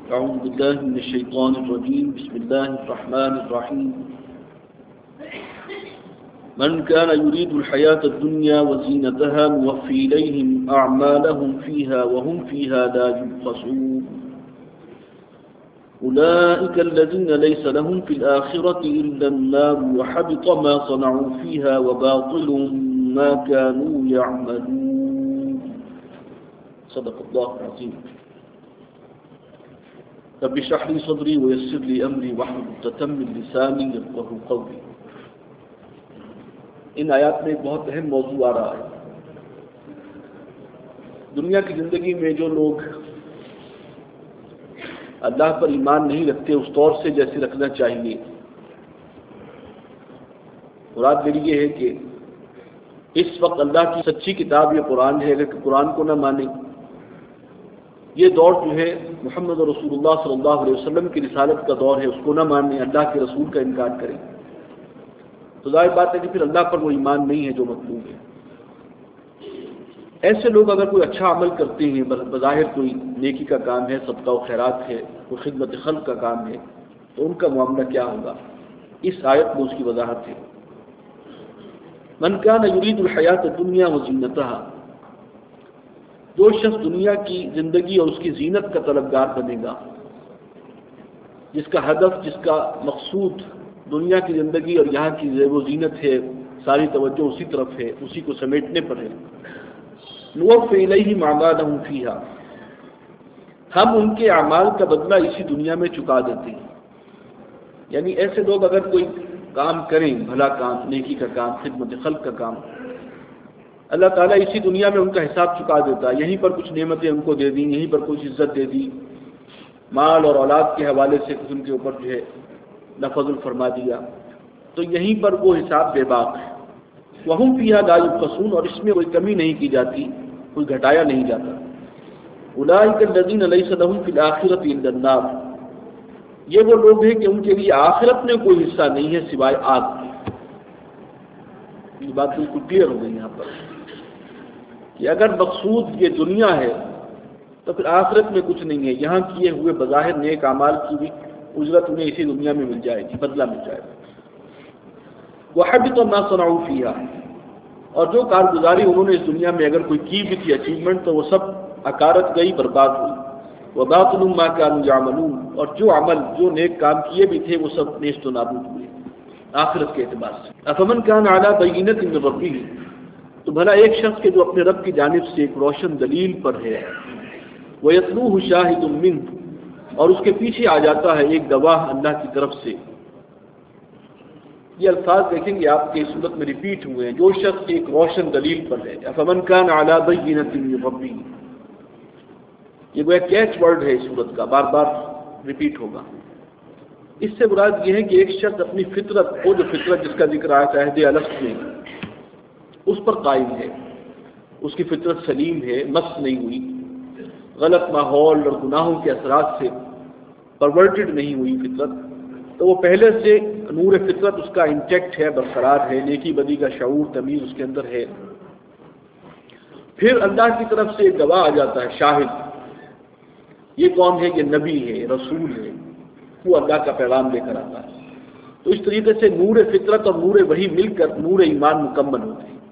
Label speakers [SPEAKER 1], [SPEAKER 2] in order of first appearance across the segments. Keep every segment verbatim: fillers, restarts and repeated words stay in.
[SPEAKER 1] أعوذ بالله من الشيطان الرجيم بسم الله الرحمن الرحيم من كان يريد الحياة الدنيا وزينتها نوفي إليهم أعمالهم فيها وهم فيها لا يبخسون أولئك الذين ليس لهم في الآخرة إلا النار وحبط ما صنعوا فيها وباطل ما كانوا يعملون صدق الله العظيم رب اشرح لي صدري ويسر لي أمري واحلل عقدة من لساني يفقهوا قولي. ان آیات میں ایک بہت اہم موضوع آ رہا ہے. دنیا کی زندگی میں جو لوگ اللہ پر ایمان نہیں رکھتے اس طور سے جیسے رکھنا چاہیے، مراد میری یہ ہے کہ اس وقت اللہ کی سچی کتاب یہ قرآن ہے، اگر قرآن کو نہ مانے، یہ دور جو ہے محمد رسول اللہ صلی اللہ علیہ وسلم کی رسالت کا دور ہے، اس کو نہ مانے، اللہ کے رسول کا انکار کریں، تو ظاہر بات ہے کہ پھر اللہ پر وہ ایمان نہیں ہے جو مطلوب ہے. ایسے لوگ اگر کوئی اچھا عمل کرتے ہیں، بظاہر کوئی نیکی کا کام ہے، صدقہ و خیرات ہے، کوئی خدمت خلق کا کام ہے، تو ان کا معاملہ کیا ہوگا؟ اس آیت میں اس کی وضاحت ہے. من کان یرید الحیات الدنیا وزینتہا، جو شخص دنیا کی زندگی اور اس کی زینت کا طلبگار بنے گا، جس کا ہدف، جس کا مقصود دنیا کی زندگی اور یہاں کی زیب و زینت ہے، ساری توجہ اسی طرف ہے، اسی کو سمیٹنے پر ہے، نوفی الیہم اعمالہم فیہا، ہم ان کے اعمال کا بدلہ اسی دنیا میں چکا دیتے ہیں. یعنی ایسے لوگ اگر کوئی کام کریں، بھلا کام، نیکی کا کام، خدمت خلق کا کام، اللہ تعالیٰ اسی دنیا میں ان کا حساب چکا دیتا ہے. یہیں پر کچھ نعمتیں ان کو دے دیں، یہیں پر کچھ عزت دے دی، مال اور اولاد کے حوالے سے کچھ ان کے اوپر جو ہے نفضل فرما دیا، تو یہیں پر وہ حساب بے باک ہے. وَهُمْ فِيهَا لَا يُبْخَسُونَ، اور اس میں کوئی کمی نہیں کی جاتی، کوئی گھٹایا نہیں جاتا. أُولَٰئِكَ الَّذِينَ لَيْسَ لَهُمْ فِي الْآخِرَةِ إِلَّا النَّارُ، یہ وہ لوگ ہیں کہ ان کے لیے آخرت میں کوئی حصہ نہیں ہے سوائے آگ کے. یہ بات بالکل کلیئر ہو گئی یہاں پر کہ اگر مقصود یہ دنیا ہے تو پھر آخرت میں کچھ نہیں ہے. یہاں کیے ہوئے بظاہر نیک اعمال کی بھی اجرت انہیں اسی دنیا میں مل جائے گی، بدلہ مل جائے گا. وَحَبِطَ مَا صَنَعُوا فِيهَا، اور جو کارگزاری انہوں نے اس دنیا میں اگر کوئی کی بھی تھی اچیومنٹ، تو وہ سب اکارت گئی، برباد ہوئی. وَبَاطِلٌ مَا كَانُوا يَعْمَلُونَ، اور جو عمل، جو نیک کام کیے بھی تھے وہ سب نیست و نابود ہوئے آخرت کے اعتبار سے. أَفَمَنْ كَانَ عَلَىٰ بَيِّنَةٍ مِّن رَّبِّهِ، تو بھلا ایک شخص کے جو اپنے رب کی جانب سے ایک روشن دلیل پر ہے، وَيَتْلُوهُ شَاهِدٌ مِّنْهُ، اور اس کے پیچھے آ جاتا ہے ایک گواہ اللہ کی طرف سے. یہ الفاظ دیکھیں گے آپ کے صورت میں ریپیٹ ہوئے ہیں، جو شخص ایک روشن دلیل پر ہے. فمن کان علی بینۃ من ربہ، یہ وہ کیچ ورڈ ہے اس صورت کا، بار بار ریپیٹ ہوگا. اس سے مراد یہ ہے کہ ایک شخص اپنی فطرت، وہ جو فطرت جس کا ذکر آیا عہد الست میں، اس پر قائم ہے، اس کی فطرت سلیم ہے، مس نہیں ہوئی، غلط ماحول اور گناہوں کے اثرات سے پرورٹڈ نہیں ہوئی فطرت، تو وہ پہلے سے نور فطرت اس کا انٹیکٹ ہے، برقرار ہے، نیکی بدی کا شعور، تمیز اس کے اندر ہے. پھر اللہ کی طرف سے ایک گواہ آ جاتا ہے، شاہد. یہ کون ہے؟ یہ نبی ہے، رسول ہے، وہ اللہ کا پیغام لے کر آتا ہے. تو اس طریقے سے نور فطرت اور نور وحی مل کر نور ایمان مکمل ہوتے ہیں.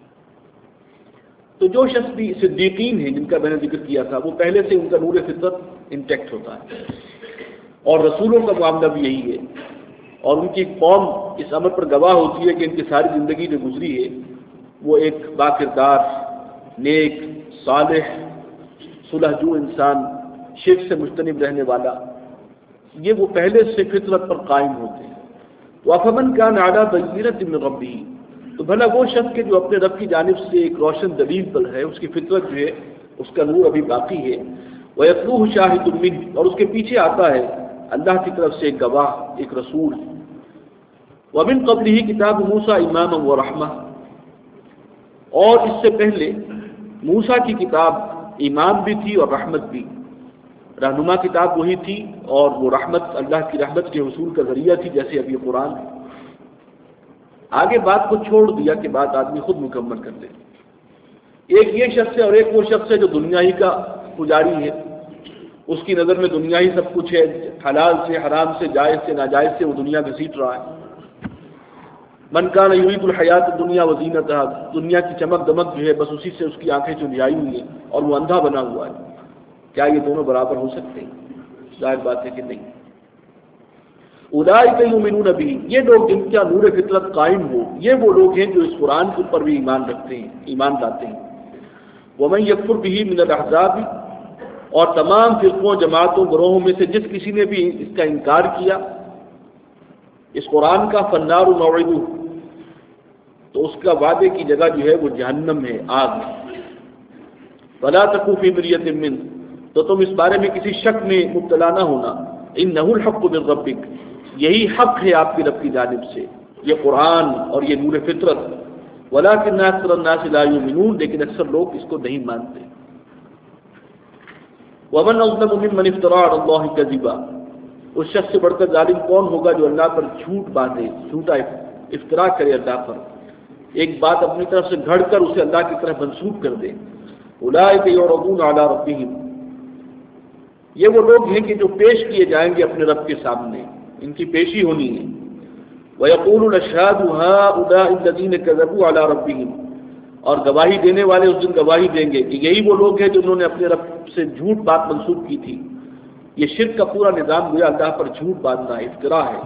[SPEAKER 1] تو جو شخص بھی صدیقین ہیں جن کا میں نے ذکر کیا تھا، وہ پہلے سے ان کا نور فطرت انٹیکٹ ہوتا ہے، اور رسولوں کا معاملہ بھی یہی ہے، اور ان کی قوم اس امر پر گواہ ہوتی ہے کہ ان کی ساری زندگی جو گزری ہے وہ ایک باکردار، نیک، صالح، صلح جو انسان، شرک سے مجتنب رہنے والا، یہ وہ پہلے سے فطرت پر قائم ہوتے ہیں. وَفَمَنْ كَانَ عَلَىٰ بَيِّنَةٍ مِّن رَّبِّهِ، تو بھلا وہ شخص کے جو اپنے رب کی جانب سے ایک روشن دلیل پر ہے، اس کی فطرت جو ہے، اس کا نور ابھی باقی ہے. وَيَتْلُوهُ شَاهِدٌ مِّنْهُ، اور اس کے پیچھے آتا ہے اللہ کی طرف سے ایک گواہ، ایک رسول. وَمِن قَبْلِهِ كِتَابُ مُوسَىٰ إِمَامًا وَرَحْمَةً، اور اس سے پہلے موسیٰ کی کتاب امام بھی تھی اور رحمت بھی. رہنما کتاب وہی تھی اور وہ رحمت، اللہ کی رحمت کے حصول کا ذریعہ تھی، جیسے ابھی قرآن ہے. آگے بات کو چھوڑ دیا کہ بات آدمی خود مکمل کر لے. ایک یہ شخص ہے اور ایک وہ شخص ہے جو دنیا ہی کا پجاری ہے، اس کی نظر میں دنیا ہی سب کچھ ہے، حلال سے حرام سے جائز سے ناجائز سے وہ دنیا گھسیٹ رہا ہے۔ من کان یرید الحیات الدنیا وزینتہا، دنیا کی چمک دمک جو ہے بس اسی سے اس کی آنکھیں چنجائی ہوئی ہیں اور وہ اندھا بنا ہوا ہے۔ کیا یہ دونوں برابر ہو سکتے ہیں؟ ظاہر بات ہے کہ نہیں۔ اولئک یؤمنون بہ، یہ لوگ جن کا نور فطرت قائم ہو، یہ وہ لوگ ہیں جو اس قرآن کے اوپر بھی ایمان رکھتے ہیں، ایمان لاتے ہیں۔ ومن یکفر بہ من الاحزاب، اور تمام فرقوں جماعتوں گروہوں میں سے جس کسی نے بھی اس کا انکار کیا اس قرآن کا، فالنار موعدہ، تو اس کا وعدے کی جگہ جو ہے وہ جہنم ہے، آگ ہے۔ فلا تکو فی مریۃ منہ، تو تم اس بارے میں کسی شک میں مبتلا نہ ہونا، انہ الحق من ربک، یہی حق ہے آپ کی رب کی جانب سے، یہ قرآن اور یہ نور فطرت۔ ولکن اکثر الناس لا یؤمنون، لیکن اکثر لوگ اس کو نہیں مانتے۔ ومن اظلم ممن افترى على الله كذبا، اس شخص سے بڑھ کر ظالم کون ہوگا جو اللہ پر جھوٹ باندھے، جھوٹا افترا کرے اللہ پر، ایک بات اپنی طرف سے گھڑ کر اسے اللہ کی طرف منسوب کر دے۔ اولئک یعرضون علی ربہم، یہ وہ لوگ ہیں کہ جو پیش کیے جائیں گے اپنے رب کے سامنے، ان کی پیشی ہونی ہے۔ ویقول الاشہاد ہؤلاء الذین کذبوا علی ربہم، اور گواہی دینے والے اس دن گواہی دیں گے کہ یہی وہ لوگ ہیں جنہوں نے اپنے رب سے جھوٹ بات منسوب کی تھی۔ یہ شرک کا پورا نظام گویا اللہ پر جھوٹ باندھنا افتراء ہے۔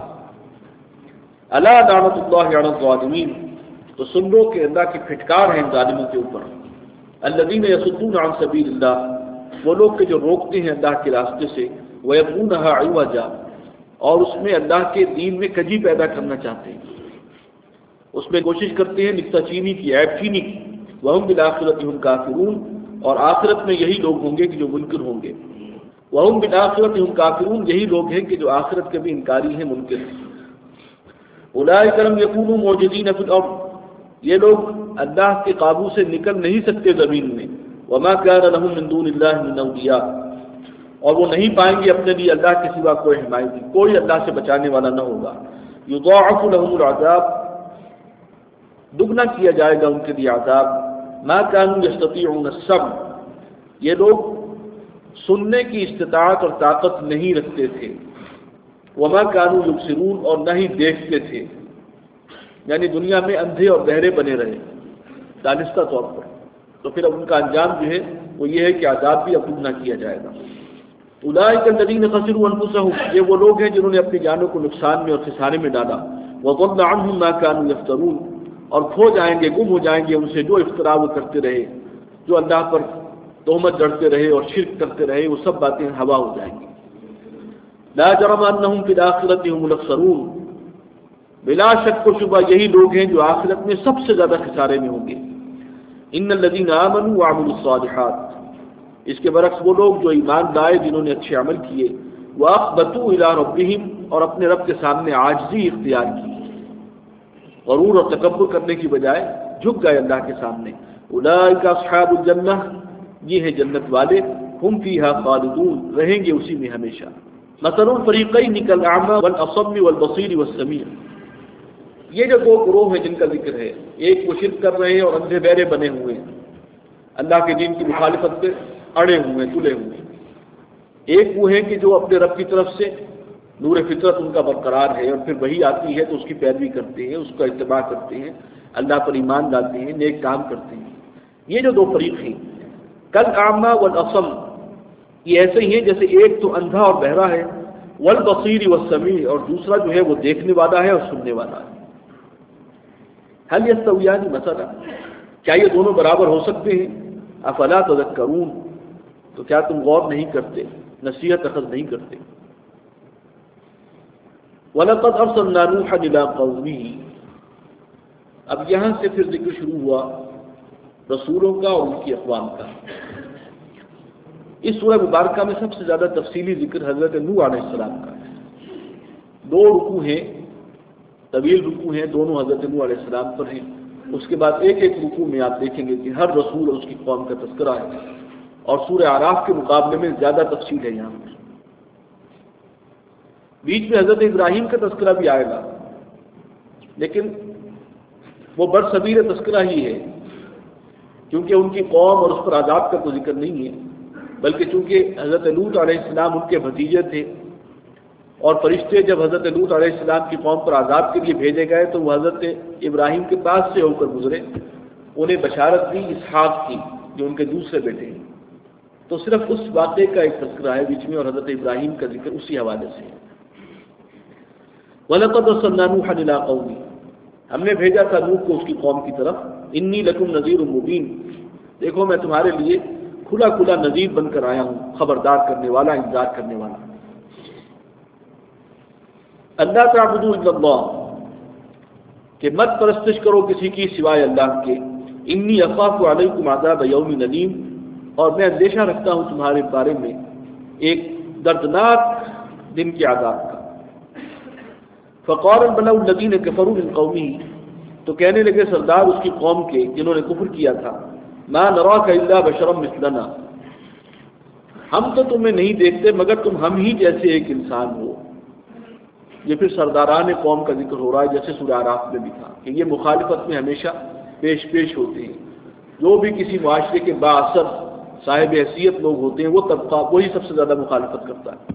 [SPEAKER 1] الا لعنۃ اللہ علی الظالمین، تو سن لو کہ اللہ کی پھٹکار ہے ان ظالموں کے اوپر۔ الذین یصدون عن سبیل اللہ، وہ لوگ کہ جو روکتے ہیں اللہ کے راستے سے، ویبغونھا عوجا، اور اس میں اللہ کے دین میں کجی پیدا کرنا چاہتے ہیں، اس میں کوشش کرتے ہیں نکتہ چینی کی، عیب چینی کی۔ وہم بالآخرۃ ہم کافرون، اور آخرت میں یہی لوگ ہوں گے کہ جو منکر ہوں گے۔ وہم بالآخرۃ ہم کافرون، یہی لوگ ہیں کہ جو آخرت کے بھی انکاری ہیں، منکر ہیں۔ اولئک لم یکونوا موجودین فی الارض، یہ لوگ اللہ کے قابو سے نکل نہیں سکتے زمین میں۔ وما کان لهم من دون اللہ من اولیاء، اور وہ نہیں پائیں گے اپنے لیے اللہ کے سوا کوئی حمایتی، کوئی اللہ سے بچانے والا نہ ہوگا۔ یضاعف لهم العذاب، دگنا کیا جائے گا ان کے لیے عذاب۔ ما كانوا يستطيعون السمع، یہ لوگ سننے کی استطاعت اور طاقت نہیں رکھتے تھے۔ وما كانوا يبصرون، اور نہ ہی دیکھتے تھے، یعنی دنیا میں اندھے اور بہرے بنے رہے دانستہ طور پر، تو پھر اب ان کا انجام جو ہے وہ یہ ہے کہ عذاب بھی اب دگنا کیا جائے گا۔ اولئک الذین خسروا انفسهم، یہ وہ لوگ ہیں جنہوں نے اپنی جانوں کو نقصان میں اور خسارے میں ڈالا۔ وضل عنهم ما كانوا يفترون، اور کھو جائیں گے، گم ہو جائیں گے ان سے جو افتراء وہ کرتے رہے، جو اللہ پر تہمت جڑتے رہے اور شرک کرتے رہے، وہ سب باتیں ہوا ہو جائیں گی۔ لا جرم انہم فی الآخرۃ هم الاخسرون، بلا شک و شبہ یہی لوگ ہیں جو آخرت میں سب سے زیادہ خسارے میں ہوں گے۔ ان الذین آمنوا وعملوا الصالحات، اس کے برعکس وہ لوگ جو ایمان لائے، جنہوں نے اچھے عمل کیے، واخبتوا الی ربہم، اور اپنے رب کے سامنے عاجزی اختیار کی، غرور اور تکبر کرنے کی بجائے جھک گئے اللہ کے سامنے۔ اولئک اصحاب الجنہ، یہ ہیں جنت والے، ہم فیہا خالدون، رہیں گے اسی میں ہمیشہ۔ مثل الفریقین کالاعمی والاصم والبصیر والسمیع، یہ جو دو گروہ ہیں جن کا ذکر ہے، ایک وہ شرک کر رہے ہیں اور اندھے بہرے بنے ہوئے ہیں، اللہ کے دین کی مخالفت پہ اڑے ہوئے تلے ہوئے، ایک وہ ہے کہ جو اپنے رب کی طرف سے نور فطرت ان کا برقرار ہے، اور پھر وہی آتی ہے تو اس کی پیروی کرتے ہیں، اس کا اتباع کرتے ہیں، اللہ پر ایمان لاتے ہیں، نیک کام کرتے ہیں۔ یہ جو دو فریق ہیں، کل اعمی والاصم، یہ ایسے ہی ہیں جیسے ایک تو اندھا اور بہرا ہے، والبصیر والسمیع، اور دوسرا جو ہے وہ دیکھنے والا ہے اور سننے والا ہے۔ هل یستویان مثلا، کیا یہ دونوں برابر ہو سکتے ہیں؟ افلا تذکرون، تو کیا تم غور نہیں کرتے، نصیحت اخذ نہیں کرتے؟ وَلَقَدْ أَرْسَلْنَا نُوحًا إِلَىٰ قَوْمِهِ، اب یہاں سے پھر ذکر شروع ہوا رسولوں کا اور ان کی اقوام کا۔ اس سورہ مبارکہ میں سب سے زیادہ تفصیلی ذکر حضرت نوح علیہ السلام کا ہے۔ دو رکوع ہیں، طویل رکوع ہیں، دونوں حضرت نوح علیہ السلام پر ہیں۔ اس کے بعد ایک ایک رکوع میں آپ دیکھیں گے کہ ہر رسول اور اس کی قوم کا تذکرہ ہے، اور سورہ اعراف کے مقابلے میں زیادہ تفصیل ہے یہاں پر۔ بیچ میں حضرت ابراہیم کا تذکرہ بھی آئے گا، لیکن وہ برصغیر تذکرہ ہی ہے، کیونکہ ان کی قوم اور اس پر عذاب کا کوئی ذکر نہیں ہے۔ بلکہ چونکہ حضرت لوط علیہ السلام ان کے بھتیجے تھے، اور فرشتے جب حضرت لوط علیہ السلام کی قوم پر عذاب کے لیے بھیجے گئے تو وہ حضرت ابراہیم کے پاس سے ہو کر گزرے، انہیں بشارت دی اسحاق کی جو ان کے دوسرے بیٹے ہیں۔ تو صرف اس واقعے کا ایک تذکرہ ہے بیچ میں، اور حضرت ابراہیم کا ذکر اسی حوالے سے ہے۔ وَلَقَدْ أَرْسَلْنَا نُوحًا إِلَىٰ قَوْمِهِ، ہم نے بھیجا تھا نوح کو اس کی قوم کی طرف، انی لکم نذیر مبین، دیکھو میں تمہارے لیے کھلا کھلا نذیر بن کر آیا ہوں، خبردار کرنے والا، انذار کرنے والا۔ اللہ تعبدوا الا اللہ، کہ مت پرستش کرو کسی کی سوائے اللہ کے، انی اخاف علیکم عذاب یوم ندیم، اور میں اندیشہ رکھتا ہوں تمہارے بارے میں ایک دردناک دن کے عذاب کا۔ فقال الملأ الذین کفروا من قومہ، تو کہنے لگے سردار اس کی قوم کے جنہوں نے کفر کیا تھا، ما نراک الا بشرا مثلنا، ہم تو تمہیں نہیں دیکھتے مگر تم ہم ہی جیسے ایک انسان ہو۔ یہ پھر سرداران قوم کا ذکر ہو رہا ہے، جیسے سورہ اعراف میں بھی تھا کہ یہ مخالفت میں ہمیشہ پیش پیش ہوتے ہیں۔ جو بھی کسی معاشرے کے بااثر صاحب حیثیت لوگ ہوتے ہیں وہ طبقہ وہی سب سے زیادہ مخالفت کرتا ہے۔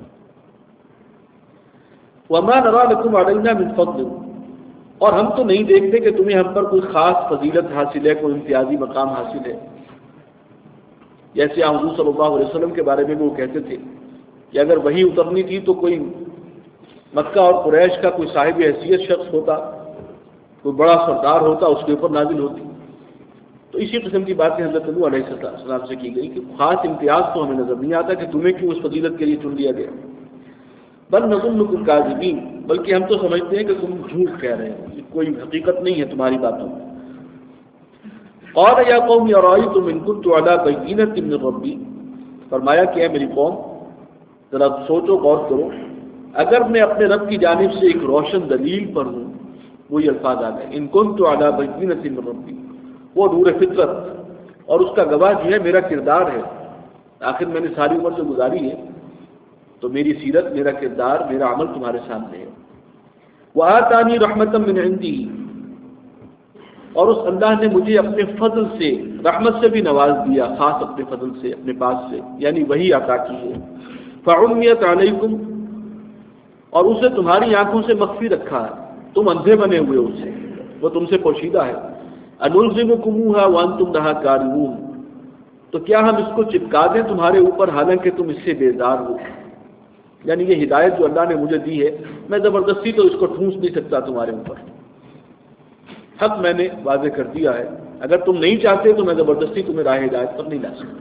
[SPEAKER 1] وَمَا نَرَىٰ لَكُمْ عَلَيْنَا مِنْ فَضْلٍ، اور ہم تو نہیں دیکھتے کہ تمہیں ہم پر کوئی خاص فضیلت حاصل ہے، کوئی امتیازی مقام حاصل ہے۔ جیسے حضور صلی اللہ علیہ وسلم کے بارے میں وہ کہتے تھے کہ اگر وہی اترنی تھی تو کوئی مکہ اور قریش کا کوئی صاحب حیثیت شخص ہوتا، کوئی بڑا سردار ہوتا، اس کے اوپر نازل ہوتی۔ تو اسی قسم کی باتیں حضرت نوح علیہ السلام سے کی گئی کہ خاص امتیاز تو ہمیں نظر نہیں آتا کہ تمہیں کیوں اس فضیلت کے لیے چن لیا گیا۔ بل نظنکم کاذبین، بلکہ ہم تو سمجھتے ہیں کہ تم جھوٹ کہہ رہے ہو، کوئی حقیقت نہیں ہے تمہاری باتوں میں۔ قال یا قوم ارائیتم ان کنت علی بینۃ من ربی، فرمایا کہ اے میری قوم ذرا سوچو غور کرو، اگر میں اپنے رب کی جانب سے ایک روشن دلیل پر ہوں، وہی الفاظ آ گئے، ان کنت علی بینۃ من ربی، وہ نور فطرت اور اس کا گواہ جو ہے میرا کردار ہے، آخر میں نے ساری عمر سے گزاری ہے تو میری سیرت، میرا کردار، میرا عمل تمہارے سامنے ہے۔ وآتانی رحمۃ من عندی، اور اس اللہ نے مجھے اپنے فضل سے، رحمت سے بھی نواز دیا، خاص اپنے فضل سے، اپنے پاس سے، یعنی وہی عطا کی ہے۔ فعمیت علیکم، اور اسے تمہاری آنکھوں سے مخفی رکھا ہے، تم اندھے بنے ہوئے اسے، وہ تم سے پوشیدہ ہے۔ انلزمکموہا وانتم لہا کارہون، تو کیا ہم اس کو چپکا دیں تمہارے اوپر حالانکہ تم اس سے بیزار ہو؟ یعنی یہ ہدایت جو اللہ نے مجھے دی ہے، میں زبردستی تو اس کو ٹھونس نہیں سکتا تمہارے اوپر، حق میں نے واضح کر دیا ہے، اگر تم نہیں چاہتے تو میں زبردستی تمہیں راہ ہدایت پر نہیں لا سکتا۔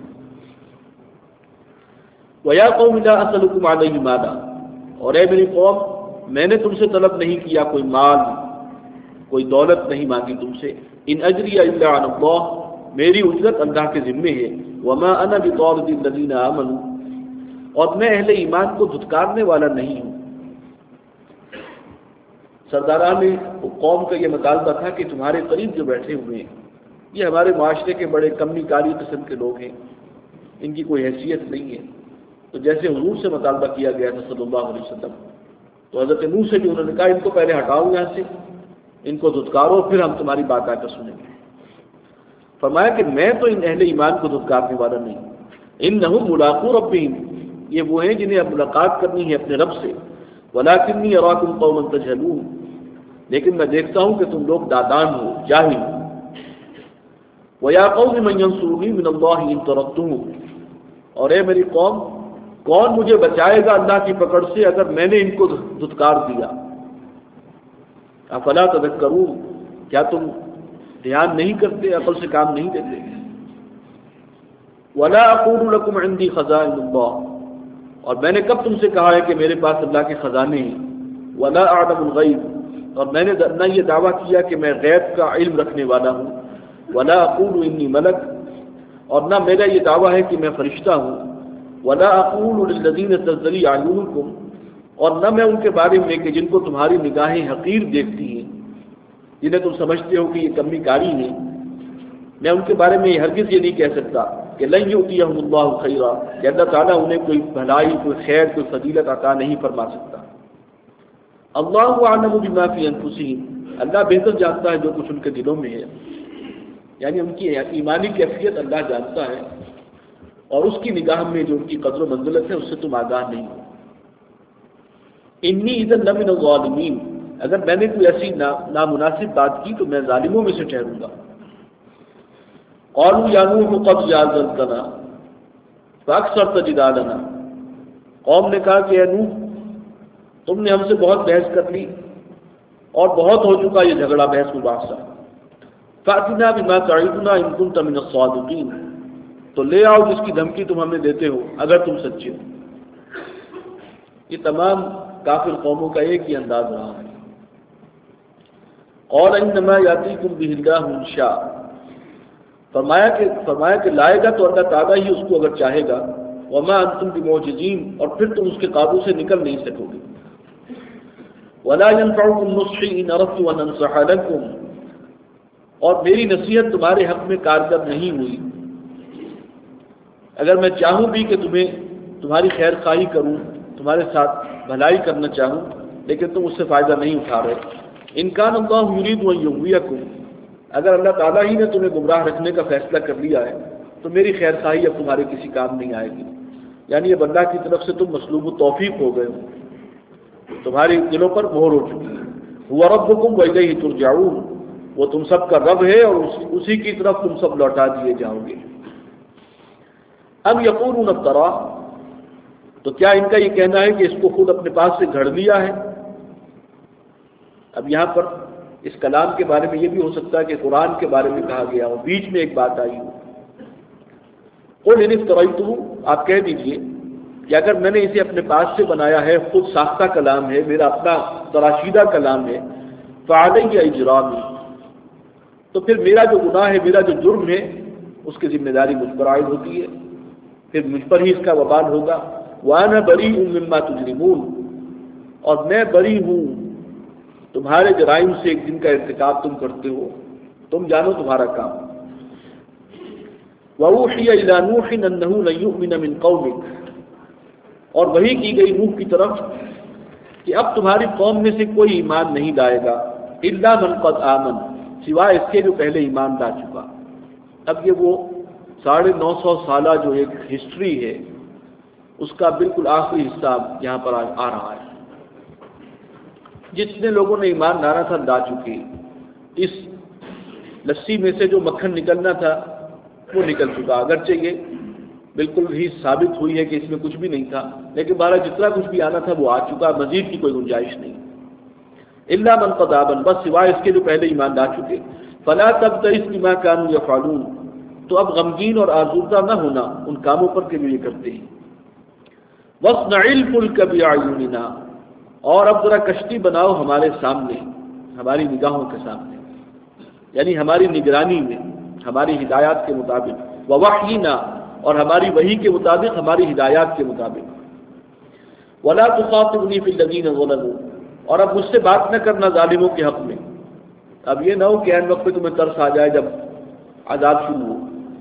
[SPEAKER 1] وَيَا قَوْمِ لَا أَسْأَلُكُمْ عَلَيْهِ مَالًا، اور اے میری قوم میں نے تم سے طلب نہیں کیا کوئی مال، کوئی دولت نہیں مانگی تم سے، ان اجری الا علی اللہ، میری اجرت اللہ کے ذمے ہے، وما انا بطارد الذین آمنوا، اور میں اہل ایمان کو دھتکارنے والا نہیں ہوں۔ سرداران قوم کا یہ مطالبہ تھا کہ تمہارے قریب جو بیٹھے ہوئے ہیں یہ ہمارے معاشرے کے بڑے کمی کاری قسم کے لوگ ہیں، ان کی کوئی حیثیت نہیں ہے۔ تو جیسے حضور سے مطالبہ کیا گیا تھا صلی اللہ علیہ وسلم، تو حضرت نوح سے بھی انہوں نے کہا ان کو پہلے ہٹاؤ یہاں سے، ان کو دھتکارو، پھر ہم تمہاری بات آ کر سنیں گے۔ فرمایا کہ میں تو ان اہل ایمان کو دھتکارنے والا نہیں، انہم ملاقو ربہم، یہ وہ ہیں جنہیں اب ملاقات کرنی ہے اپنے رب سے، ولکنی اراکم قوما تجہلون، لیکن میں دیکھتا ہوں کہ تم لوگ دادان ہو، جاہل۔ وَيَا قَوْمِ مَنْ يَنْصُرُنِي مِنَ اللَّهِ إِن تَرَكْتُمُوهُ، اور اے میری قوم کون مجھے بچائے گا اللہ کی پکڑ سے اگر میں نے ان کو دھتکار دیا؟ افلا تذکرون، کیا تم دھیان نہیں کرتے، عقل سے کام نہیں لیتے؟ وَلَا أَقُولُ لَكُمْ عِنْدِي خَزَائِنُ اللَّهِ، اور میں نے کب تم سے کہا ہے کہ میرے پاس اللہ کے خزانے ہیں؟ وَلَا أَعْلَمُ الْغَيْبَ، اور میں نے نہ یہ دعویٰ کیا کہ میں غیب کا علم رکھنے والا ہوں۔ وَلَا أَقُولُ إِنِّي مَلَكٌ، اور نہ میرا یہ دعویٰ ہے کہ میں فرشتہ ہوں۔ وَلَا أَقُولُ لِلَّذِينَ تَزْدَرِي أَعْيُنُكُمْ، اور نہ میں ان کے بارے میں کہ جن کو تمہاری نگاہیں حقیر دیکھتی ہیں، جنہیں تم سمجھتے ہو کہ یہ کمی کاری ہیں، میں ان کے بارے میں ہرگز یہ نہیں کہہ سکتا کہ لن یؤتیہم اللہ خیرا، کہ اللہ تعالیٰ انہیں کوئی بھلائی، کوئی خیر، کوئی فضیلت عطا نہیں فرما سکتا۔ اللہ اعلم بما فی انفسہم، اللہ بہتر جانتا ہے جو کچھ ان کے دلوں میں ہے، یعنی ان کی ایمانی کیفیت اللہ جانتا ہے، اور اس کی نگاہ میں جو ان کی قدر و منزلت ہے اس سے تم آگاہ نہیں ہو. انی اذا لمن الظالمین، اگر میں نے کوئی ایسی نا نامناسب بات کی تو میں ظالموں میں سے ٹھہروں گا. قالوا یا نوح قد جادلتنا فاکثرت جدالنا، قوم نے کہا کہ اے نوح تم نے ہم سے بہت بحث کر لی اور بہت ہو چکا یہ جھگڑا بحث مباحثہ. فاتنا بما تعدنا ان كنت من الصادقین، تو لے آؤ جس کی دھمکی تم ہمیں دیتے ہو اگر تم سچے ہو. یہ تمام کافر قوموں کا ایک ہی انداز رہا ہے. قال انما یاتیکم بہ اللہ ان شاء، فرمایا کہ فرمایا کہ لائے گا تو اللہ تعالیٰ ہی اس کو اگر چاہے گا. وما انتم بمعجزین، اور پھر تم اس کے قابو سے نکل نہیں سکو گے. ولا ينفعكم نصحي ان اردت ان انصح لكم، اور میری نصیحت تمہارے حق میں کارگر نہیں ہوئی اگر میں چاہوں بھی کہ تمہیں تمہاری خیر خواہی کروں، تمہارے ساتھ بھلائی کرنا چاہوں، لیکن تم اس سے فائدہ نہیں اٹھا رہے. ان کان اللہ یرید ان یغویکم، اگر اللہ تعالیٰ ہی نے تمہیں گمراہ رکھنے کا فیصلہ کر لیا ہے تو میری خیر خواہی اب تمہارے کسی کام نہیں آئے گی. یعنی اب اللہ کی طرف سے تم مسلوب و توفیق ہو گئے ہو، تمہارے دلوں پر مہر ہو چکی ہے. هو ربکم والیہ ترجعون، وہ تم سب کا رب ہے اور اسی کی طرف تم سب لوٹا دیے جاؤ گے. اب یقولون افترا، تو کیا ان کا یہ کہنا ہے کہ اس کو خود اپنے پاس سے گھڑ لیا ہے؟ اب یہاں پر اس کلام کے بارے میں یہ بھی ہو سکتا ہے کہ قرآن کے بارے میں کہا گیا ہو، بیچ میں ایک بات آئی ہو. قل ان افتریتہ، آپ کہہ دیجئے کہ اگر میں نے اسے اپنے پاس سے بنایا ہے، خود ساختہ کلام ہے، میرا اپنا تراشیدہ کلام ہے، فعلی اجرامی، تو پھر میرا جو گناہ ہے، میرا جو جرم ہے، اس کی ذمہ داری مجھ پر عائد ہوتی ہے، پھر مجھ پر ہی اس کا وبال ہوگا. وَأَنَا بَرِيءٌ مِّمَّا تُجْرِمُونَ، اور میں بری ہوں تمہارے جرائم سے ایک دن کا ارتکاب تم کرتے ہو، تم جانو تمہارا کام. وَأُوحِيَ إِلَىٰ نُوحٍ أَنَّهُ لَن يُؤْمِنَ مِن قَوْمِكَ، اور وحی کی گئی نوح کی طرف کہ اب تمہاری قوم میں سے کوئی ایمان نہیں لائے گا، إِلَّا مَن قَدْ آمَنَ، سوائے اس کے جو پہلے ایمان لا چکا. اب یہ وہ ساڑھے نو سو سالہ جو ایک ہسٹری ہے اس کا بالکل آخری حصہ یہاں پر آ رہا ہے. جتنے لوگوں نے ایمان لانا تھا لا چکے، اس لسی میں سے جو مکھن نکلنا تھا وہ نکل چکا. اگرچہ یہ بالکل ہی ثابت ہوئی ہے کہ اس میں کچھ بھی نہیں تھا، لیکن بارہ جتنا کچھ بھی آنا تھا وہ آ چکا، مزید کی کوئی گنجائش نہیں. الا من قد آمن، بس سوائے اس کے جو پہلے ایمان لا چکے. فلا تبتئس بما كانوا يفعلون، تو اب غمگین اور آزردہ نہ ہونا ان کاموں پر کہ جو یہ کرتے ہیں. واصنع الفلك بأعيننا، اور اب ذرا کشتی بناؤ ہمارے سامنے، ہماری نگاہوں کے سامنے، یعنی ہماری نگرانی میں، ہماری ہدایات کے مطابق. ووحینا، اور ہماری وحی کے مطابق، ہماری ہدایات کے مطابق. ولا تخاطبنی فی الذین ظلموا، اور اب مجھ سے بات نہ کرنا ظالموں کے حق میں. اب یہ نہ ہو کہ عین وقت پہ تمہیں ترس آ جائے جب عذاب شروع ہو.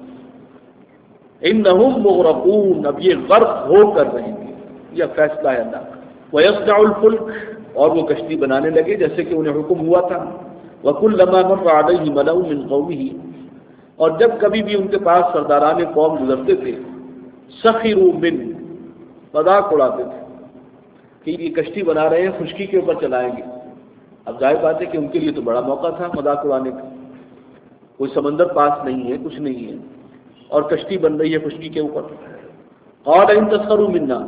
[SPEAKER 1] انہم مغرقون، اب یہ غرق ہو کر رہیں گے، یہ فیصلہ ہے اللہ کا. وَيَصْنَعُ الْفُلْكَ، اور وہ کشتی بنانے لگے جیسے کہ انہیں حکم ہوا تھا. وَكُلَّمَا مَرَّ عَلَيْهِ مَلَأٌ مِّن قَوْمِهِ، اور جب کبھی بھی ان کے پاس سرداران قوم گزرتے تھے، سَخِرُوا مِنْهُ، مذاق اڑاتے تھے کہ یہ کشتی بنا رہے ہیں، خشکی کے اوپر چلائیں گے. اب ظاہر بات ہے کہ ان کے لیے تو بڑا موقع تھا مذاق اڑانے کا، کوئی سمندر پاس نہیں ہے، کچھ نہیں ہے، اور کشتی بن رہی ہے خشکی کے اوپر. قال ان تسخروا منا،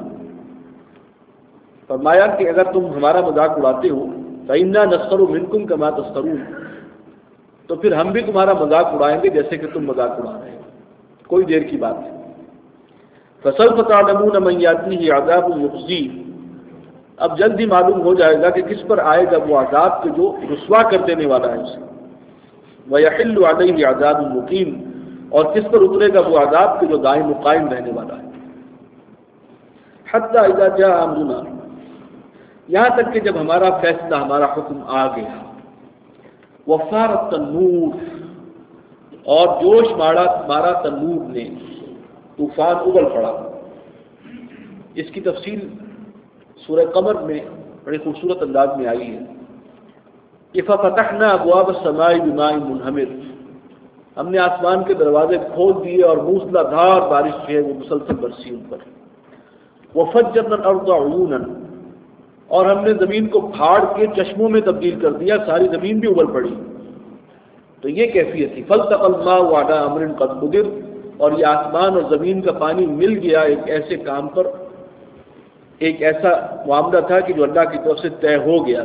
[SPEAKER 1] فرمایا کہ اگر تم ہمارا مذاق اڑاتے ہو، فإنا نسخر منکم کما تسخرون، تو پھر ہم بھی تمہارا مذاق اڑائیں گے جیسے کہ تم مذاق اڑا رہے ہیں. کوئی دیر کی بات ہے. فسوف تعلمون من یأتیہ عذاب یخزیہ، اب جلد ہی معلوم ہو جائے گا کہ کس پر آئے گا وہ عذاب کہ جو رسوا کر دینے والا ہے اسے. وَيَحِلُّ عَلَيْهِ عَذَابٌ مُقِيمٌ، اور کس پر اترے گا وہ عذاب کہ جو دائم و قائم رہنے والا ہے. حَتَّى إِذَا جَاءَ أَمْرُنَا، یہاں تک کہ جب ہمارا فیصلہ، ہمارا حکم آ گیا. وَفَارَ التَّنُّورُ، اور جوش مارا مارا تنور نے، طوفان ابل پڑا. اس کی تفصیل سورہ قمر میں بڑے خوبصورت انداز میں آئی ہے کہ فَفَتَحْنَا أَبْوَابَ السَّمَاءِ بِمَاءٍ مُنْهَمِرٍ، ہم نے آسمان کے دروازے کھول دیے اور موسلا دھار بارش جو ہے وہ مسلسل برسی ان پر. وفجرنا الارض عیونا، اور ہم نے زمین کو پھاڑ کے چشموں میں تبدیل کر دیا، ساری زمین بھی ابل پڑی. تو یہ کیفیت تھی. فالتقى الماء على امر قد قدر، اور یہ آسمان اور زمین کا پانی مل گیا ایک ایسے کام پر، ایک ایسا معاملہ تھا کہ جو اللہ کی طرف سے طے ہو گیا.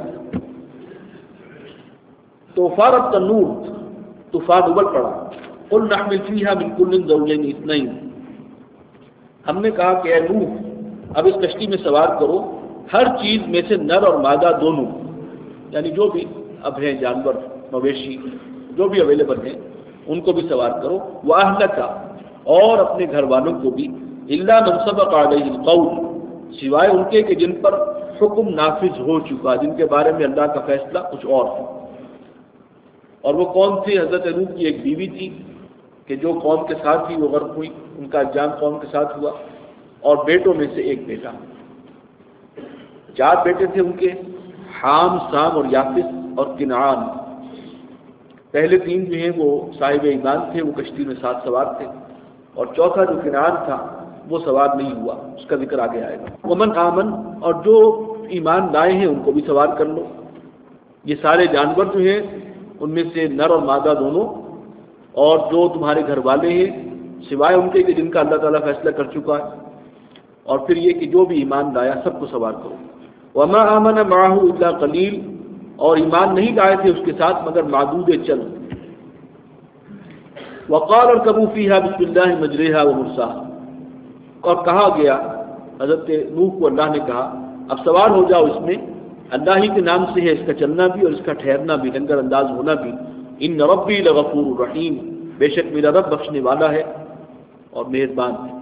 [SPEAKER 1] تو فارت تنور، طوفان ابل پڑا. قل نحمل فيها من كل زوجين اثنين، ہم نے کہا کہ اے نوح اب اس کشتی میں سوار کرو ہر چیز میں سے نر اور مادہ دونوں، یعنی جو بھی اب ہیں جانور مویشی جو بھی اویلیبل ہیں ان کو بھی سوار کرو. وَأَهْلَكَ، اور اپنے گھر والوں کو بھی. إِلَّا مَنْ سَبَقَ عَلَيْهِ الْقَوْلُ، سوائے ان کے کہ جن پر حکم نافذ ہو چکا، جن کے بارے میں اللہ کا فیصلہ کچھ اور ہے. اور وہ کون تھی؟ حضرت نوح کی ایک بیوی تھی کہ جو قوم کے ساتھ ہی وہ غرق ہوئی، ان کا انجام قوم کے ساتھ ہوا. اور بیٹوں میں سے ایک بیٹا، چار بیٹے تھے ان کے، حام، سام اور یافس اور کنعان. پہلے تین جو ہیں وہ صاحب ایمان تھے، وہ کشتی میں ساتھ سوار تھے، اور چوتھا جو کنعان تھا وہ سوار نہیں ہوا، اس کا ذکر آگے آئے گا. ومن آمن، اور جو ایمان لائے ہیں ان کو بھی سوار کر لو. یہ سارے جانور جو ہیں ان میں سے نر اور مادہ دونوں، اور جو تمہارے گھر والے ہیں سوائے ان کے کہ جن کا اللہ تعالیٰ فیصلہ کر چکا ہے. اور پھر یہ کہ جو بھی ایمان لایا سب کو سوار کرو. وما آمن معه الا قلیل، اور ایمان نہیں لائے تھے اس کے ساتھ مگر معدود چند. وقال اركبوا فيها بسم الله مجريها ومرساها، اور کہا گیا حضرت نوح کو اللہ نے کہا اب سوار ہو جاؤ اس میں، اللہ ہی کے نام سے ہے اس کا چلنا بھی اور اس کا ٹھہرنا بھی، لنگر انداز ہونا بھی. ان ربی لغفور رحیم، بے شک میرا رب بخشنے والا ہے اور مہربان ہے.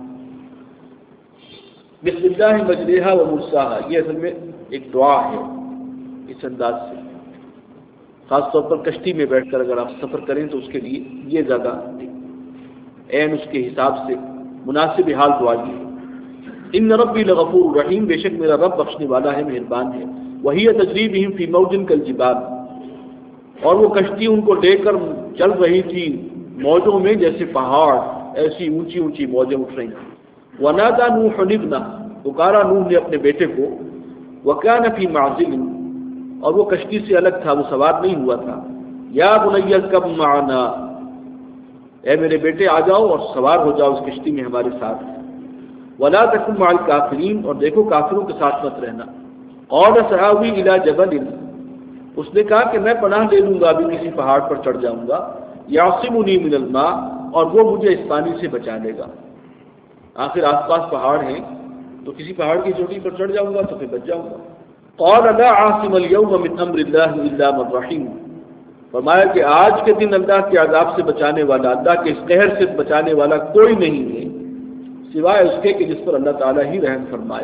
[SPEAKER 1] بسم اللہ مجریہا و مرساہا، یہ اصل میں ایک دعا ہے. اس انداز سے خاص طور پر کشتی میں بیٹھ کر اگر آپ سفر کریں تو اس کے لیے یہ زیادہ عین اس کے حساب سے مناسب حال دعا یہ ہے. ان ربی لغفور رحیم، بے شک میرا رب بخشنے والا ہے مہربان ہے. وہی تجری بہم فی موج کالجبال، اور وہ کشتی ان کو لے کر چل رہی تھی موجوں میں جیسے پہاڑ، ایسی اونچی اونچی موجیں اٹھ رہی تھیں. ونادى نوح ابنہ، پکارا نوح نے اپنے بیٹے کو. وكان في معزل، اور وہ کشتی سے الگ تھا، وہ سوار نہیں ہوا تھا. یا بنی ارکب معنا، اے میرے بیٹے آ جاؤ اور سوار ہو جاؤ اس کشتی میں ہمارے ساتھ. ولا تکن مع الکافرین، اور دیکھو کافروں کے ساتھ مت رہنا. قال سآوی الی جبل، اس نے کہا کہ میں پناہ لے لوں گا، ابھی کسی پہاڑ پر چڑھ جاؤں گا. یعصمنی من الماء، اور وہ مجھے اس پانی سے بچا لے گا. آخر آس پاس پہاڑ ہیں تو کسی پہاڑ کی چوٹی پر چڑھ جاؤں گا تو پھر بچ جاؤں گا. قال لا عاصم اليوم من امر الله الا من رحم، فرمایا کہ آج کے دن اللہ کے عذاب سے بچانے والا، اللہ کے اس قہر سے بچانے والا کوئی نہیں ہے سوائے اس کے کہ جس پر اللہ تعالیٰ ہی رحم فرمائے.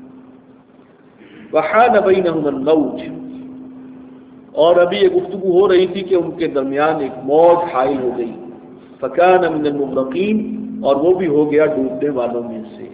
[SPEAKER 1] وحال بینہم الموج، اور ابھی یہ گفتگو ہو رہی تھی کہ ان کے درمیان ایک موج حائل ہو گئی. فکان من المغرقین، اور وہ بھی ہو گیا ڈوبنے والوں میں سے.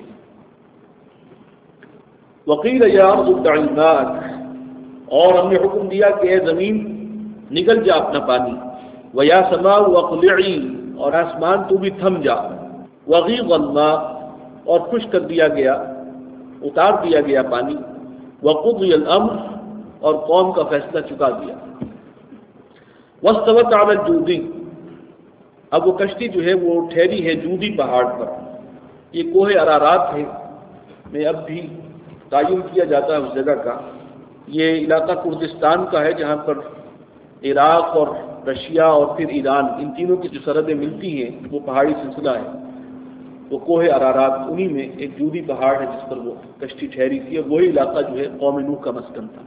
[SPEAKER 1] وقیل یا ارض ابلعی ماءک، اور ہم نے حکم دیا کہ اے زمین نگل جا اپنا پانی. ویا سماء اقلعی، اور آسمان تو بھی تھم جا. وغیض الماء، اور خشک کر دیا گیا، اتار دیا گیا پانی. وقضی الامر، اور قوم کا فیصلہ چکا دیا. واستوت علی الجودی، اب وہ کشتی جو ہے وہ ٹھہری ہے جودی پہاڑ پر. یہ کوہ ارارات ہے میں اب بھی تعین کیا جاتا ہے اس جگہ کا. یہ علاقہ کردستان کا ہے جہاں پر عراق اور رشیا اور پھر ایران، ان تینوں کی جو سرحدیں ملتی ہیں وہ پہاڑی سلسلہ ہے. وہ کوہ ارارات، انہی میں ایک جودی پہاڑ ہے جس پر وہ کشتی ٹھہری تھی، اور وہی علاقہ جو ہے قوم نوح کا مسکن تھا.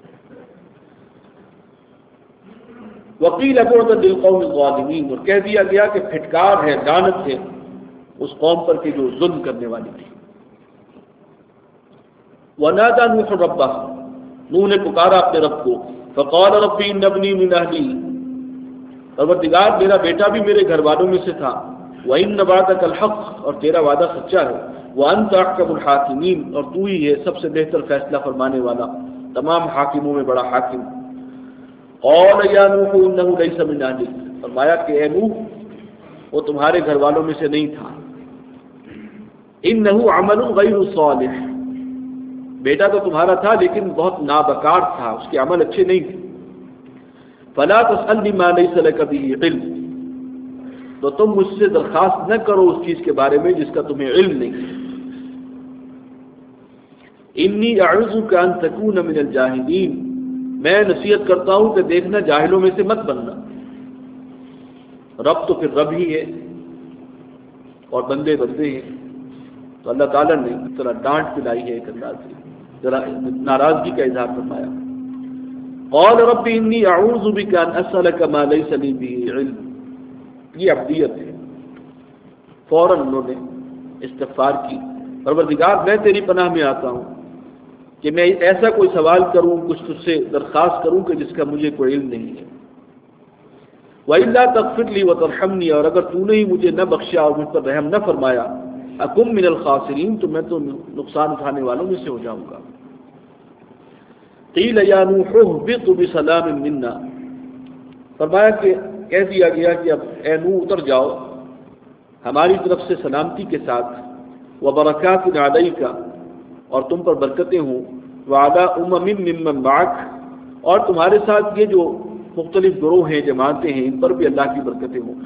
[SPEAKER 1] وقیل بعدا للقوم الظالمین، اور کہہ دیا گیا کہ پھٹکار ہے، لعنت ہے اس قوم پر کہ جو ظلم کرنے والی تھی. ونادى نوح ربه، نوح نے پکارا اپنے رب کو. فقال رب ان ابنی من اہلی، پروردگار میرا بیٹا بھی میرے گھر والوں میں سے تھا. وان وعدك الحق، اور تیرا وعدہ سچا ہے. وانت احکم الحاکمین، اور تو ہی ہے سب سے بہتر فیصلہ فرمانے والا، تمام حاکموں میں بڑا حاکم. قال یا نوح انه ليس من اهلك، فرمایا کہ اے نوح وہ تمہارے گھر والوں میں سے نہیں تھا. انہ عمل غیر صالح، بیٹا تو تمہارا تھا لیکن بہت نابکار تھا، اس کے عمل اچھے نہیں تھے. فلا تسألنی ما لیس لک بہ علم، تو تم مجھ سے درخواست نہ کرو اس چیز کے بارے میں جس کا تمہیں علم نہیں ہے. انی اعوذک ان تکون من الجاہلین، میں نصیحت کرتا ہوں کہ دیکھنا جاہلوں میں سے مت بننا. رب تو پھر رب ہی ہے اور بندے بندے ہیں، تو اللہ تعالیٰ نے ذرا ڈانٹ پلائی ہے ایک انداز سے، ذرا ناراضگی کا اظہار فرمایا. قال رب انی اعوذ بک ان اسألک ما لیس لی بہ علم، یہ عبدیت ہے. فوراً انہوں نے استغفار کی، پروردگار میں تیری پناہ میں آتا ہوں کہ میں ایسا کوئی سوال کروں، کچھ تجھ سے درخواست کروں کہ جس کا مجھے کوئی علم نہیں ہے. وَإِلَّا تَغْفِرْ لِي وَتَرْحَمْنِي، اور اگر تو نے ہی مجھے نہ بخشا اور مجھ پر رحم نہ فرمایا، اکم من الخاسرین، تو میں تو نقصان اٹھانے والوں میں سے ہو جاؤں گا. قیل یا نوح اہبط بسلام منا، فرمایا کہ کہہ دیا گیا کہ اب اے نوح اتر جاؤ ہماری طرف سے سلامتی کے ساتھ. وبرکات علیک، اور تم پر برکتیں ہوں. وعلی امم ممن معک، اور تمہارے ساتھ یہ جو مختلف گروہ ہیں، جماعتیں ہیں، ان پر بھی اللہ کی برکتیں ہوں.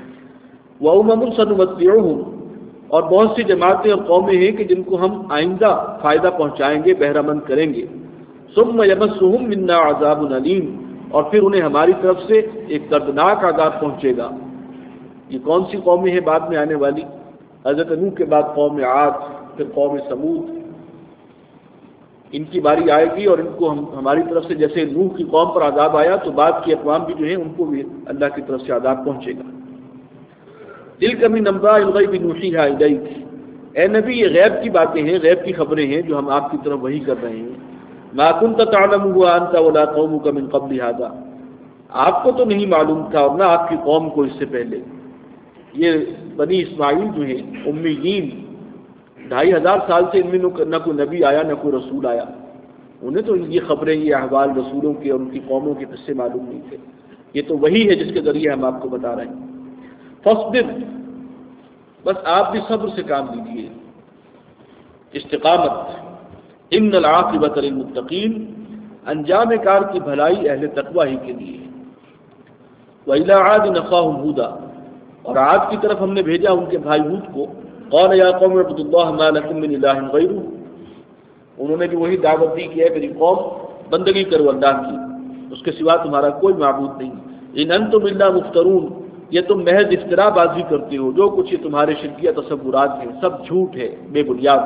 [SPEAKER 1] وامم سنمتعہم، اور بہت سی جماعتیں اور قومیں ہیں کہ جن کو ہم آئندہ فائدہ پہنچائیں گے، بہرہ مند کریں گے. ثم یمسہم منا عذاب علیم، اور پھر انہیں ہماری طرف سے ایک دردناک عذاب پہنچے گا. یہ کون سی قومیں ہیں بعد میں آنے والی؟ حضرت نوح کے بعد قوم عاد، پھر قوم سمود، ان کی باری آئے گی اور ان کو ہم ہماری طرف سے جیسے نوح کی قوم پر عذاب آیا تو بعد کی اقوام بھی جو ہیں ان کو بھی اللہ کی طرف سے عذاب پہنچے گا. تلک من انباء الغیب نوحیھا الیک، اے نبی یہ غیب کی باتیں ہیں، غیب کی خبریں ہیں جو ہم آپ کی طرف وحی کر رہے ہیں. ما کنت تعلمہ انت ولا قومک من قبل ھذا، آپ کو تو نہیں معلوم تھا اور نہ آپ کی قوم کو اس سے پہلے. یہ بنی اسماعیل جو ہیں امیین، ڈھائی ہزار سال سے ان میں نہ کوئی نبی آیا نہ کوئی رسول آیا، انہیں تو یہ خبریں، یہ احوال رسولوں کے اور ان کی قوموں کے قصے معلوم نہیں تھے. یہ تو وہی ہے جس کے ذریعے ہم آپ کو بتا رہے ہیں. فاصبر، بس آپ بھی صبر سے کام لیجیے، استقامت. ان العاقبۃ للمتقین، انجام کار کی بھلائی اہل تقوی ہی کے لیے. وإلی عاد اخاہم ھودا، اور عاد کی طرف ہم نے بھیجا ان کے بھائی ہود کو. قال یا قوم اعبدوا اللہ ما لکم من الہ غیرہ، انہوں نے بھی وہی دعوت دی کہ اے میری قوم بندگی کرو اللہ کی، اس کے سوا تمہارا کوئی معبود نہیں. ان انتم الا مفترون، یہ تم محض افترا بازی کرتے ہو، جو کچھ یہ تمہارے شرکیہ تصورات ہیں سب جھوٹ ہے، بے بنیاد.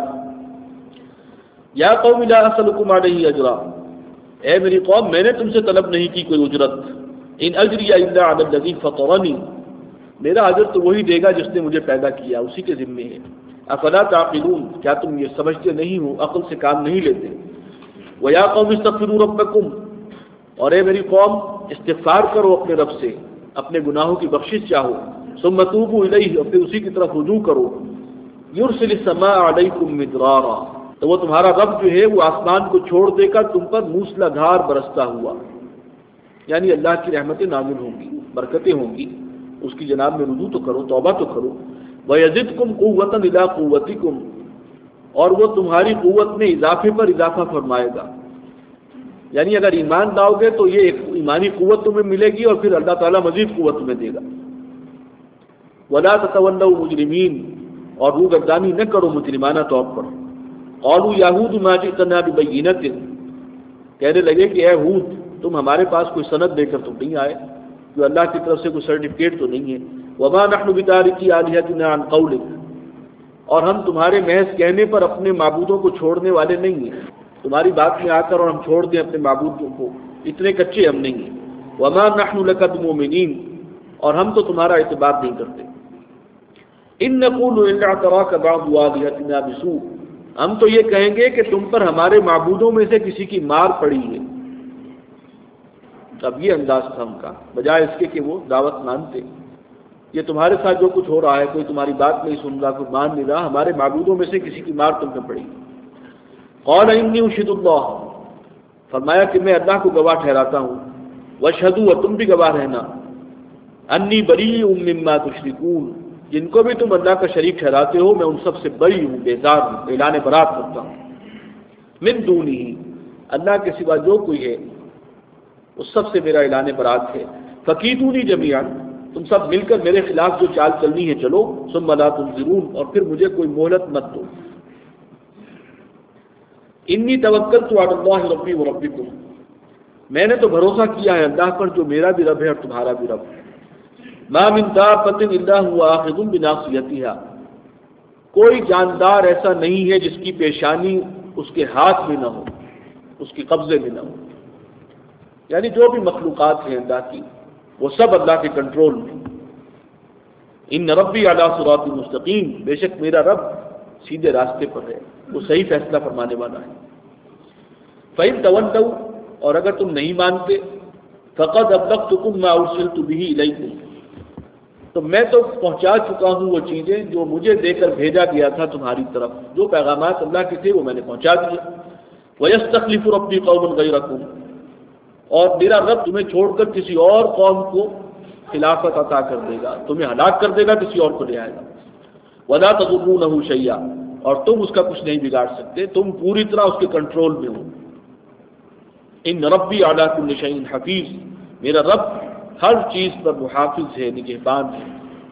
[SPEAKER 1] یا قوم لا اسألکم علیہ اجرا، اے میری قوم میں نے تم سے طلب نہیں کی کوئی اجرت. ان اجری الا علی الذی فطرنی، میرا اجر تو وہی دے گا جس نے مجھے پیدا کیا، اسی کے ذمے ہے. افلا تعقلون، کیا تم یہ سمجھتے نہیں ہو، عقل سے کام نہیں لیتے. ویا قوم استغفروا ربکم، اور اے میری قوم استغفار کرو اپنے رب سے، اپنے گناہوں کی بخشش چاہو. ثم توبوا الیہ، اور پھر اسی کی طرف رجوع کرو. یرسل السماء علیکم مدرارا، تو وہ تمہارا رب جو ہے وہ آسمان کو چھوڑ دے کر تم پر موسلا دھار برستا ہوا، یعنی اللہ کی رحمتیں نازل ہوں گی، برکتیں ہوں گی. اس کی جناب میں رجوع تو کرو، توبہ تو کرو. وَيَزِدْكُمْ قُوَّةً إِلَىٰ قُوَّتِكُمْ، اور وہ تمہاری قوت میں اضافے پر اضافہ فرمائے گا. یعنی اگر ایمان لاؤ گے تو یہ ایک ایمانی قوت تمہیں ملے گی اور پھر اللہ تعالیٰ مزید قوت تمہیں دے گا. وَلَا تَتَوَلَّوْا مُجْرِمِينَ، اور روگردانی نہ کرو مجرمانہ طور پر. قَالُوا يَا هُودُ مَا جِئْتَنَا بِبَيِّنَةٍ، کہنے لگے کہ اے ہود تم ہمارے پاس کوئی سند لے کر تم نہیں آئے، جو اللہ کی طرف سے کوئی سرٹیفکیٹ تو نہیں ہے. وَمَا نَحْنُ بِتَارِكِي آلِهَتِنَا عَنْ قَوْلِكَ، اور ہم تمہارے محض کہنے پر اپنے معبودوں کو چھوڑنے والے نہیں ہیں. تمہاری بات میں آ کر اور ہم چھوڑ دیں اپنے معبودوں کو، اتنے کچے ہم نہیں ہیں. وَمَا نَحْنُ لَكَ بِمُؤْمِنِينَ، اور ہم تو تمہارا اعتبار نہیں کرتے. إِن نَّقُولُ إِنْ اعْتَرَاكَ بَعْضُ آلِهَتِنَا بِسُوءٍ، ہم تو یہ کہیں گے کہ تم پر ہمارے معبودوں میں سے کسی کی مار پڑی ہے. اب یہ انداز تھا ان کا، بجائے اس کے کہ وہ دعوت مانتے. یہ تمہارے ساتھ جو کچھ ہو رہا ہے، کوئی تمہاری بات نہیں سن رہا، کوئی مان نہیں رہا، ہمارے معبودوں میں سے کسی کی مار تم پہ پڑی. قال انی اشہد اللہ، فرمایا کہ میں اللہ کو گواہ ٹھہراتا ہوں. واشہدوا، اور تم بھی گواہ رہنا. انی بریء مما تشرکون، جن کو بھی تم اللہ کا شریک ٹھہراتے ہو میں ان سب سے بری ہوں، بیزار ہوں، اعلان برات کرتا ہوں۔ من دونہ، اللہ کے سوا جو کوئی ہے اس سب سے میرا اعلان برات ہے۔ فکیدونی جمیعا، تم سب مل کر میرے خلاف جو چال چلنی ہے چلو، ثم لا تنظرون، اور پھر مجھے کوئی مہلت مت دو۔ انی توکلت علی اللہ ربی و ربکم، میں نے تو بھروسہ کیا ہے اللہ پر جو میرا بھی رب ہے اور تمہارا بھی رب ہے۔ ما من دابۃ الا هو آخذ بناصیتها، کوئی جاندار ایسا نہیں ہے جس کی پیشانی اس کے ہاتھ میں نہ ہو، اس کے قبضے میں نہ ہو، یعنی جو بھی مخلوقات ہیں اللہ کی وہ سب اللہ کے کنٹرول میں۔ ان ربی علی صراط مستقیم، بے شک میرا رب سیدھے راستے پر ہے، وہ صحیح فیصلہ فرمانے والا ہے۔ فإن تولوا، اور اگر تم نہیں مانتے، فقد ابلغتکم ما ارسلت به الیکم، تو میں تو پہنچا چکا ہوں وہ چیزیں جو مجھے دے کر بھیجا گیا تھا تمہاری طرف، جو پیغامات اللہ کے تھے وہ میں نے پہنچا دیے۔ وَيَسْتَخْلِفُ رَبِّي قَوْمًا غَيْرَكُمْ، اور میرا رب تمہیں چھوڑ کر کسی اور قوم کو خلافت عطا کر دے گا، تمہیں ہلاک کر دے گا، کسی اور کو لے آئے گا۔ وَلَا تَضُرُّونَهُ شَيْئًا، اور تم اس کا کچھ نہیں بگاڑ سکتے، تم پوری طرح اس کے کنٹرول میں ہو۔ ان ربی علی کل شیء حفیظ، میرا رب ہر چیز پر محافظ ہے، نگہبان ہے۔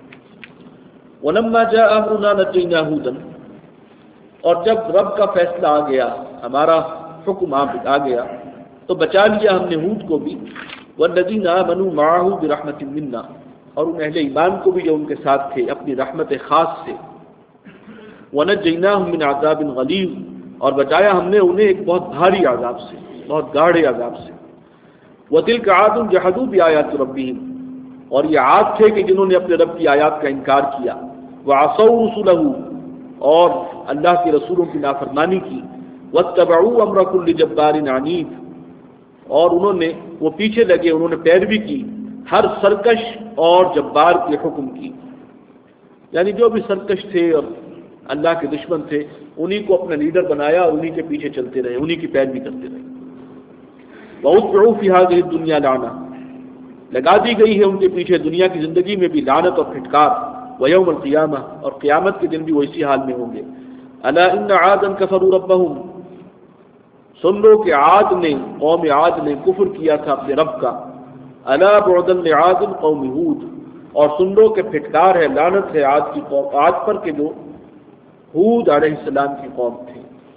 [SPEAKER 1] وَلَمَّا جَاءَ أَمْرُنَا نَجَّيْنَا هُودًا، اور جب رب کا فیصلہ آ گیا، ہمارا حکم آ گیا، تو بچا لیا ہم نے ہود کو بھی، وَالَّذِينَ آمَنُوا مَعَهُ بِرَحْمَةٍ مِنَّا، اور ان اہل ایمان کو بھی جو ان کے ساتھ تھے اپنی رحمت خاص سے۔ وَنَجَّيْنَاهُم مِّنْ عَذَابٍ غَلِيظٍ، اور بچایا ہم نے انہیں ایک بہت بھاری عذاب سے، بہت گاڑے عذاب سے۔ وَتِلْكَ عَادٌ جَحَدُوا بِآيَاتِ رَبِّهِمْ، اور یہ عاد تھے کہ جنہوں نے اپنے رب کی آیات کا انکار کیا۔ وَعَصَوْا رُسُلَهُ، اور اللہ کے رسولوں کی نافرمانی کی۔ وَاتَّبَعُوا أَمْرَ كُلِّ جَبَّارٍ عَنِيدٍ، اور انہوں نے وہ پیچھے لگے، انہوں نے پیروی کی ہر سرکش اور جبار کے حکم کی، یعنی جو بھی سرکش تھے اور اللہ کے دشمن تھے انہی کو اپنا لیڈر بنایا اور انہی کے پیچھے چلتے رہے، انہی کی پیروی کرتے رہے۔ وَأُتْبِعُوا فِي هَذِهِ الدُّنْيَا لَعْنَةً، لگا دی گئی ہے ان کے پیچھے دنیا کی زندگی میں بھی لعنت اور پھٹکار۔ وَيَوْمَ الْقِيَامَةِ، اور قیامت کے دن بھی وہ اسی حال میں ہوں گے۔ أَلَا إِنَّ عَادًا كَفَرُوا رَبَّهُمْ، سن لو کہ عاد نے، قوم عاد نے کفر کیا تھا اپنے رب کا۔ أَلَا بُعْدًا لِعَادٍ قَوْمِ هُودٍ، اور سن لو کہ پھٹکار ہے، لعنت ہے عاد کی قوم، عاد پر کہ جو ہود علیہ السلام کی قوم تھی۔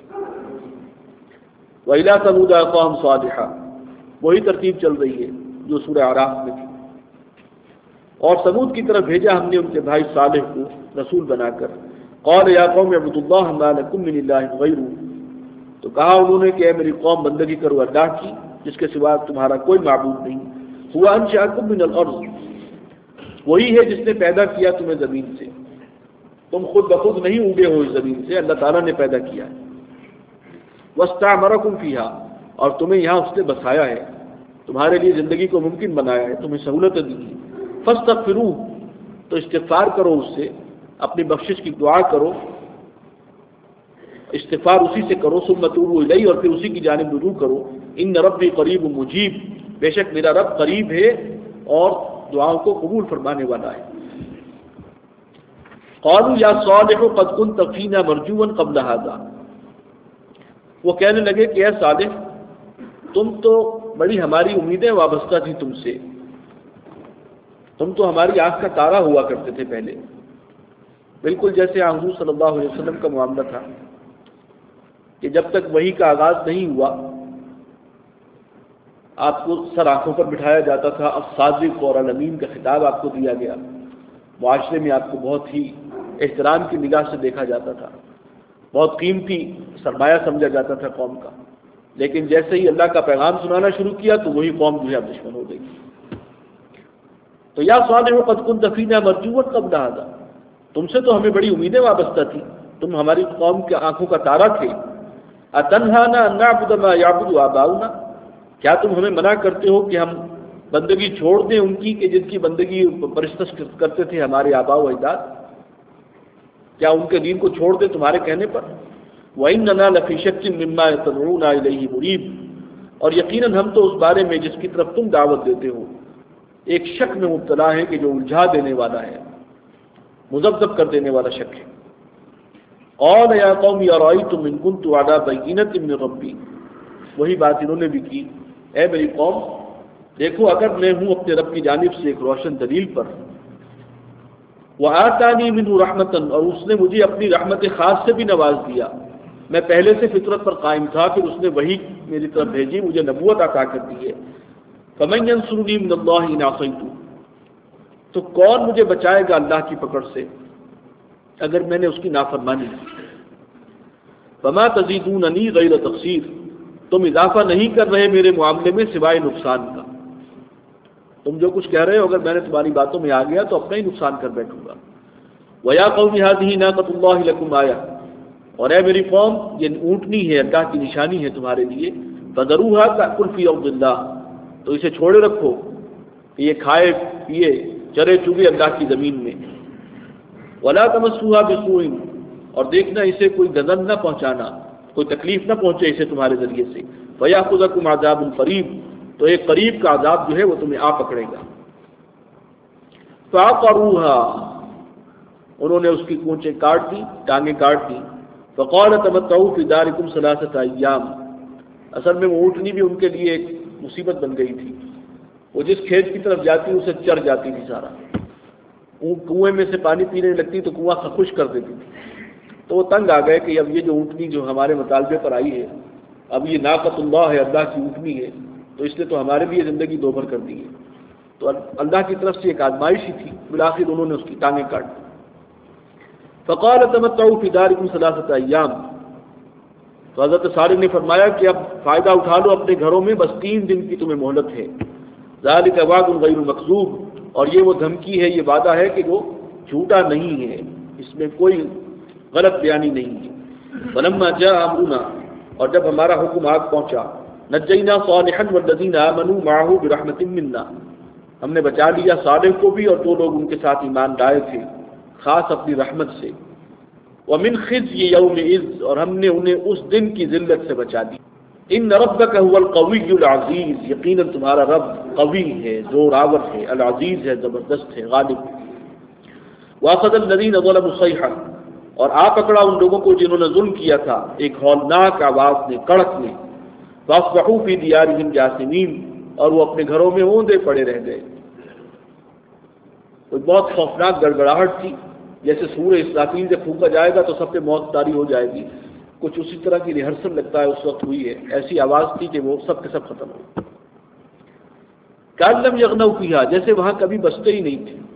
[SPEAKER 1] وَإِلَىٰ ثَمُودَ أَخَاهُمْ صَالِحًا، وہی ترتیب چل رہی ہے جو سورہ اعراف میں تھی۔ اور سمود کی طرف بھیجا ہم نے ان کے بھائی صالح کو رسول بنا کر۔ قال یا قوم اعبدوا اللہ ما لکم من الہ غیرہ، تو کہا انہوں نے کہ اے میری قوم بندگی کرو اللہ کی جس کے سوا تمہارا کوئی معبود نہیں۔ هو انشأکم من الارض، وہی ہے جس نے پیدا کیا تمہیں زمین سے، تم خود بخود نہیں اگے ہو اس زمین سے، اللہ تعالیٰ نے پیدا کیا ہے۔ واستعمرکم فیہا، اور تمہیں یہاں اس نے بسایا ہے، تمہارے لیے زندگی کو ممکن بنایا ہے، تمہیں سہولت دی ہے۔ فاستغفروہ، تو استغفار کرو اس سے، اپنی بخشش کی دعا کرو، استغفار اسی سے کرو۔ ثم توبوا الیہ، اور پھر اسی کی جانب رجوع کرو۔ ان ربی قریب مجیب، بے شک میرا رب قریب ہے اور دعاؤں کو قبول فرمانے والا ہے۔ قالوا یا صالح قد كنت فینا مرجوا قبل هذا، وہ کہنے لگے کہ اے صالح تم تو بڑی ہماری امیدیں وابستہ تھی تم سے، تم تو ہماری آنکھ کا تارا ہوا کرتے تھے پہلے، بالکل جیسے حضور صلی اللہ علیہ وسلم کا معاملہ تھا کہ جب تک وحی کا آغاز نہیں ہوا آپ کو سر آنکھوں پر بٹھایا جاتا تھا، اب صادق اور الامین کا خطاب آپ کو دیا گیا، معاشرے میں آپ کو بہت ہی احترام کی نگاہ سے دیکھا جاتا تھا، بہت قیمتی سرمایہ سمجھا جاتا تھا قوم کا، لیکن جیسے ہی اللہ کا پیغام سنانا شروع کیا تو وہی قوم جو ہے اب دشمن ہو گئی۔ تو یا صالح قد كنت فینا مرجوا قبل هذا، تم سے تو ہمیں بڑی امیدیں وابستہ تھی، تم ہماری قوم کے آنکھوں کا تارا تھے۔ اتنہانا ان نعبد ما یعبد آباؤنا، کیا تم ہمیں منع کرتے ہو کہ ہم بندگی چھوڑ دیں ان کی کہ جن کی بندگی پرستش کرتے تھے ہمارے آباء و اجداد، کیا ان کے دین کو چھوڑ دیں تمہارے کہنے پر؟ وَإِنَّنَا لَفِي شَكٍّ مِّمَّا يَدْعُونَا إِلَيْهِ مُرِيبٍ، اور یقیناً ہم تو اس بارے میں جس کی طرف تم دعوت دیتے ہو ایک شک میں مبتلا ہے کہ جو الجھا دینے والا ہے، مذبذب کر دینے والا شک ہے۔ قال یا قوم ارأیتم ان کنت علی بینۃ من ربی، وہی بات انہوں نے بھی کی، اے میری قوم دیکھو اگر میں ہوں اپنے رب کی جانب سے ایک روشن دلیل پر، وآتانی منہ رحمتا، اور اس نے مجھے اپنی رحمت خاص سے بھی نواز دیا، میں پہلے سے فطرت پر قائم تھا، پھر اس نے وہی میری طرف بھیجی، مجھے نبوت عطا کر دی ہے، فمن ینصرنی من اللہ ان عصیت، تو کون مجھے بچائے گا اللہ کی پکڑ سے اگر میں نے اس کی نافرمانی کی؟ فما تزیدوننی غیر تقصیر، تم اضافہ نہیں کر رہے میرے معاملے میں سوائے نقصان کا، تم جو کچھ کہہ رہے ہو اگر میں نے تمہاری باتوں میں آ گیا تو اپنا ہی نقصان کر بیٹھوں گا۔ وَيَا قَوْمِ هَٰذِهِ نَاقَةُ اللَّهِ لَكُمْ آیَةٌ، اور اے میری قوم یہ اونٹنی ہے اللہ کی نشانی ہے تمہارے لیے، فَذَرُوهَا تَأْكُلْ فِي أَرْضِ اللَّهِ، تو اسے چھوڑے رکھو کہ یہ کھائے پیے چرے چوگے اللہ کی زمین میں، وَلَا تَمَسُّوهَا بِسُوءٍ، اور دیکھنا اسے کوئی گزن نہ پہنچانا، کوئی تکلیف نہ پہنچے اسے تمہارے ذریعے سے، فَيَأْخُذَكُمْ عَذَابٌ قَرِيبٌ، تو ایک قریب کا عذاب جو ہے وہ تمہیں آ پکڑے گا۔ فَعَقَرُوهَا، انہوں نے اس کی کونچیں کاٹ دی، ٹانگیں کاٹ دی، فَقَالَ تَمَتَّعُوا فِي دَارِكُمْ ثَلَاثَةَ أَيَّامٍ، اصل میں وہ اونٹنی بھی ان کے لیے ایک مصیبت بن گئی تھی، وہ جس کھیت کی طرف جاتی اسے چر جاتی تھی سارا، کنویں میں سے پانی پینے لگتی تو کنواں خشک کر دیتی تھی، تو وہ تنگ آ گئے کہ اب یہ جو اونٹنی جو ہمارے مطالبے پر آئی ہے، اب یہ ناقۃ اللہ ہے، اللہ کی اونٹنی ہے، تو اس نے تو ہمارے لیے زندگی دوبھر کر دی ہے، تو اللہ کی طرف سے ایک آزمائش ہی تھی، بالآخر انہوں نے اس کی ٹانگیں کاٹ دی۔ فقال تمتعوا فی دارکم ثلاثۃ ایام، تو حضرت صالح نے فرمایا کہ اب فائدہ اٹھا لو اپنے گھروں میں، بس تین دن کی تمہیں مہلت ہے، ذالک وعد غیر مکذوب، اور یہ وہ دھمکی ہے، یہ وعدہ ہے کہ وہ جھوٹا نہیں ہے، اس میں کوئی غلط بیانی نہیں ہے۔ فلما جاء امرنا، اور جب ہمارا حکم آگ پہنچا، نجینا صالحا والذین آمنوا معه برحمت منا، ہم نے بچا لیا صالح کو بھی اور جو لوگ ان کے ساتھ ایمان لائے تھے خاص اپنی رحمت سے، ومن خزي يومئذ، اور ہم نے انہیں اس دن کی ذلت سے بچا دی۔ ان ربک هو القوی العزیز، یقیناً تمہارا رب قوی ہے، زور آور ہے، العزیز ہے، زبردست ہے، غالب ہے۔ واخذ الذین ظلموا الصیحہ، اور آ پکڑا ان لوگوں کو جنہوں نے ظلم کیا تھا ایک ہولناک آواز نے، کڑک نے، فاصبحوا فی دیارہم جاثمین، اور وہ اپنے گھروں میں اوندے پڑے رہ گئے۔ کوئی بہت خوفناک گڑگڑاہٹ تھی، جیسے سورہ اسرافیل جب پھونکا جائے گا تو سب پہ موت طاری ہو جائے گی، کچھ اسی طرح کی ریہرسل لگتا ہے اس وقت ہوئی ہے، ایسی آواز تھی کہ وہ سب کے سب ختم ہو، کأن لم یغنوا فیہا، جیسے وہاں کبھی بستے ہی نہیں تھے۔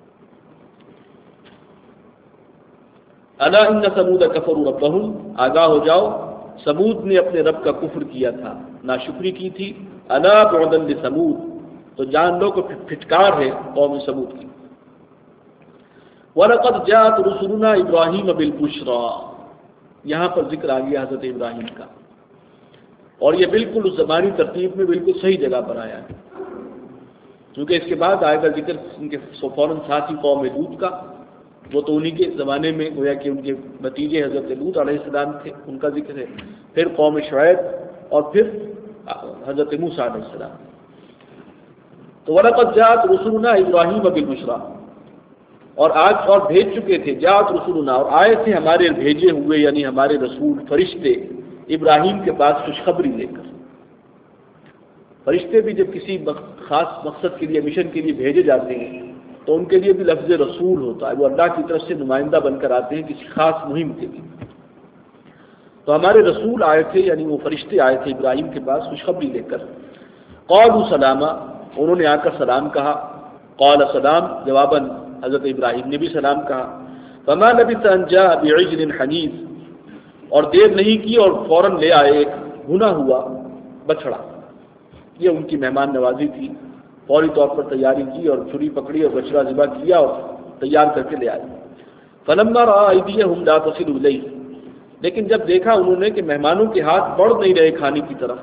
[SPEAKER 1] الا ان ثمود کفروا ربهم، آگاہ ہو جاؤ ثمود نے اپنے رب کا کفر کیا تھا، ناشکری کی تھی، الا بعدا لثمود، تو جان لو کہ پھٹکار ہے قوم ثمود کی۔ وَلَقَدْ جَاءَتْ رُسُلُنَا إِبْرَاهِيمَ بِالْبُشْرَى، یہاں پر ذکر آ گیا حضرت ابراہیم کا، اور یہ بالکل اس زمانی ترتیب میں بالکل صحیح جگہ پر آیا ہے، کیونکہ اس کے بعد آئے گا ذکر ان کے فوراً ساتھی قوم لوط کا، وہ تو انہی کے زمانے میں گویا کہ ان کے بھتیجے حضرت لوط علیہ السلام تھے، ان کا ذکر ہے، پھر قوم شعیب، اور پھر حضرت موسیٰ علیہ السلام۔ تو وَلَقَدْ جَاءَتْ رُسُلُنَا إِبْرَاهِيمَ بِالْبُشْرَى، اور آج اور بھیج چکے تھے، جاءت رسولنا، اور آئے تھے ہمارے بھیجے ہوئے یعنی ہمارے رسول فرشتے ابراہیم کے پاس خوشخبری لے کر۔ فرشتے بھی جب کسی خاص مقصد کے لیے، مشن کے لیے بھیجے جاتے ہیں تو ان کے لیے بھی لفظ رسول ہوتا ہے، وہ اللہ کی طرف سے نمائندہ بن کر آتے ہیں کسی خاص مہم کے لیے۔ تو ہمارے رسول آئے تھے یعنی وہ فرشتے آئے تھے ابراہیم کے پاس خوشخبری لے کر، قالوا سلاما، انہوں نے آ کر سلام کہا، قال سلام، جواباً حضرت ابراہیم نے بھی سلام کہا، فما لبث ان جاء بعجل حنیذ، اور دیر نہیں کی اور فوراً لے آئے ایک بھنا ہوا بچڑا، یہ ان کی مہمان نوازی تھی، فوری طور پر تیاری کی اور چھری پکڑی اور بچڑا ذبح کیا اور تیار کر کے لے آئے۔ فلما رأى أيديهم لا تصل إليه، لیکن جب دیکھا انہوں نے کہ مہمانوں کے ہاتھ بڑھ نہیں رہے کھانے کی طرف،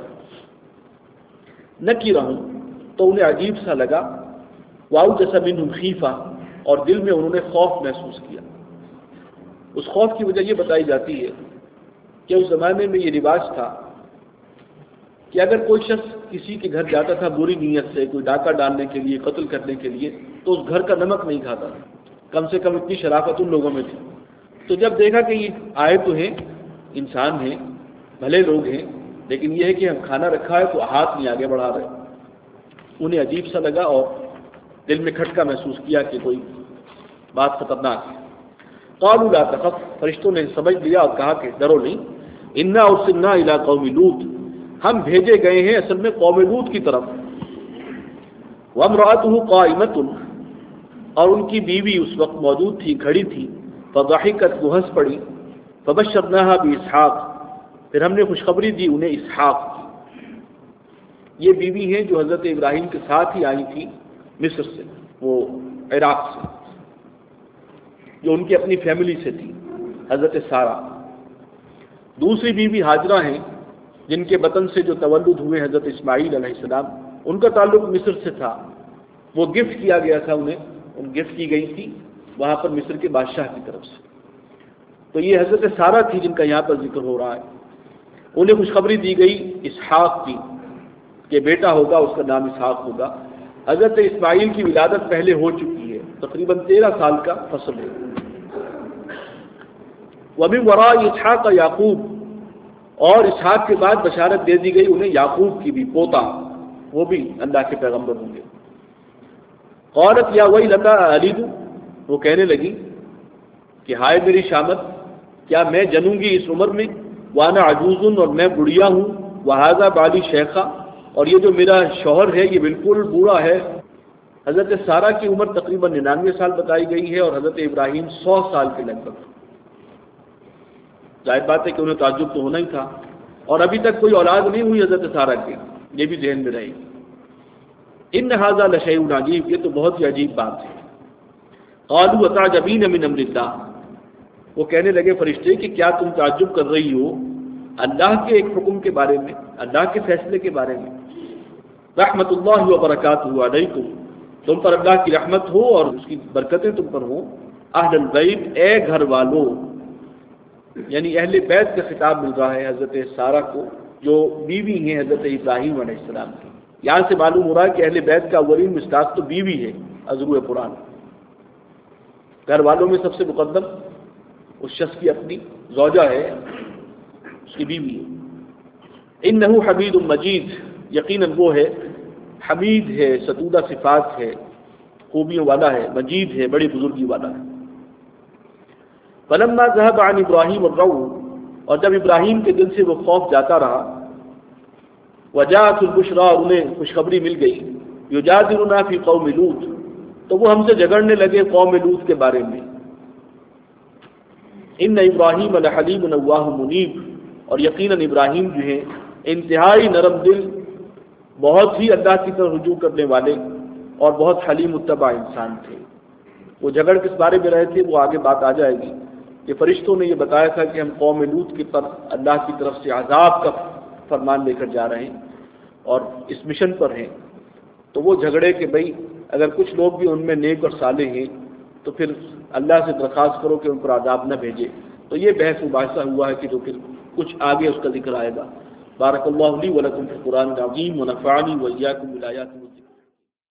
[SPEAKER 1] نکرہم، تو انہیں عجیب سا لگا، وأوجس منهم خیفہ، اور دل میں انہوں نے خوف محسوس کیا۔ اس خوف کی وجہ یہ بتائی جاتی ہے کہ اس زمانے میں یہ رواج تھا کہ اگر کوئی شخص کسی کے گھر جاتا تھا بری نیت سے، کوئی ڈاکہ ڈالنے کے لیے، قتل کرنے کے لیے، تو اس گھر کا نمک نہیں کھاتا تھا. کم سے کم اتنی شرافت ان لوگوں میں تھی. تو جب دیکھا کہ یہ آئے تو ہیں، انسان ہیں، بھلے لوگ ہیں، لیکن یہ ہے کہ ہم کھانا رکھا ہے تو ہاتھ نہیں آگے بڑھا رہے، انہیں عجیب سا لگا اور دل میں کھٹکا محسوس کیا کہ کوئی بات خطرناک ہے. قالوا لا تخف، فرشتوں نے سمجھ لیا اور کہا کہ ڈرو نہیں. انا ارسلنا الی قوم لوط، ہم بھیجے گئے ہیں اصل میں قوم لوط کی طرف. وامرأته قائمۃ، اور ان کی بیوی اس وقت موجود تھی، کھڑی تھی. فضحکت، وہ ہنس پڑی. فبشرناها باسحاق، پھر ہم نے خوشخبری دی انہیں اسحاق کی. یہ بیوی ہیں جو حضرت ابراہیم کے ساتھ ہی آئی تھی مصر سے، وہ عراق سے، جو ان کی اپنی فیملی سے تھی، حضرت سارہ. دوسری بیوی ہاجرہ ہیں جن کے بطن سے جو تولد ہوئے حضرت اسماعیل علیہ السلام، ان کا تعلق مصر سے تھا. وہ گفٹ کیا گیا تھا انہیں، ان گفٹ کی گئی تھی وہاں پر مصر کے بادشاہ کی طرف سے. تو یہ حضرت سارہ تھی جن کا یہاں پر ذکر ہو رہا ہے. انہیں خوشخبری دی گئی اسحاق کی کہ بیٹا ہوگا، اس کا نام اسحاق ہوگا. حضرت اسماعیل کی ولادت پہلے ہو چکی ہے، تقریباً تیرہ سال کا فصل ہے. وَمِن وَرَاءِ اسحاق یعقوب، اور اسحاق کے بعد بشارت دے دی گئی انہیں یعقوب کی بھی، پوتا، وہ بھی اللہ کے پیغمبر ہوں گے. قالت یا ویلتا الید، وہ کہنے لگی کہ ہائے میری شامت، کیا میں جنوں گی اس عمر میں؟ وانا عجوز، اور میں بڑھیا ہوں. وہذا بالی شیخا، اور یہ جو میرا شوہر ہے یہ بالکل بوڑھا ہے. حضرت سارہ کی عمر تقریباً ننانوے سال بتائی گئی ہے اور حضرت ابراہیم سو سال کے لگ بھگ. ظاہر بات ہے کہ انہیں تعجب تو ہونا ہی تھا، اور ابھی تک کوئی اولاد نہیں ہوئی حضرت سارہ کی، یہ بھی ذہن میں رہے. ان ھذا لشیء عجیب، یہ تو بہت ہی عجیب بات ہے. قالوا اتعجبین من امر اللہ، وہ کہنے لگے فرشتے کہ کیا تم تعجب کر رہی ہو اللہ کے ایک حکم کے بارے میں، اللہ کے فیصلے کے بارے میں. رحمت اللہ وبرکاتہ علیکم، تم پر اللہ کی رحمت ہو اور اس کی برکتیں تم پر ہوں. اہل البیت، اے گھر والو، یعنی اہل بیت کا خطاب مل رہا ہے حضرت سارہ کو جو بیوی ہیں حضرت ابراہیم علیہ السلام کی. یہاں سے معلوم ہو رہا ہے کہ اہل بیت کا اولین مصداق تو بیوی ہے. ازروع قرآن، گھر والوں میں سب سے مقدم اس شخص کی اپنی زوجہ ہے، اس کی بیوی ہے. انہ حمید مجید، یقیناً وہ ہے حمید ہے، ستودہ صفات ہے، خوبیوں والا ہے، مجید ہے، بڑی بزرگی والا ہے. فلما ذهب عن ابراہیم الروع، اور جب ابراہیم کے دل سے وہ خوف جاتا رہا. وجاءت البشرى، انہیں خوشخبری مل گئی. یجادلنا فی قوم لوط، تو وہ ہم سے جھگڑنے لگے قوم لوط کے بارے میں. ان ابراہیم لحلیم نواہ منیب، اور یقیناً ابراہیم جو ہیں انتہائی نرم دل، بہت ہی اللہ کی طرف رجوع کرنے والے اور بہت حلیم متبع انسان تھے. وہ جھگڑ کس بارے میں رہے تھے وہ آگے بات آ جائے گی کہ فرشتوں نے یہ بتایا تھا کہ ہم قوم لوط کی طرف اللہ کی طرف سے عذاب کا فرمان لے کر جا رہے ہیں اور اس مشن پر ہیں. تو وہ جھگڑے کہ بھئی اگر کچھ لوگ بھی ان میں نیک اور صالح ہیں تو پھر اللہ سے درخواست کرو کہ ان پر عذاب نہ بھیجے. تو یہ بحث مباحثہ ہوا ہے کہ جو پھر کچھ آگے اس کا ذکر آئے گا. بارک اللہ لی ولکم فی القرآن العظیم ونفعنی وإیاکم بالآیات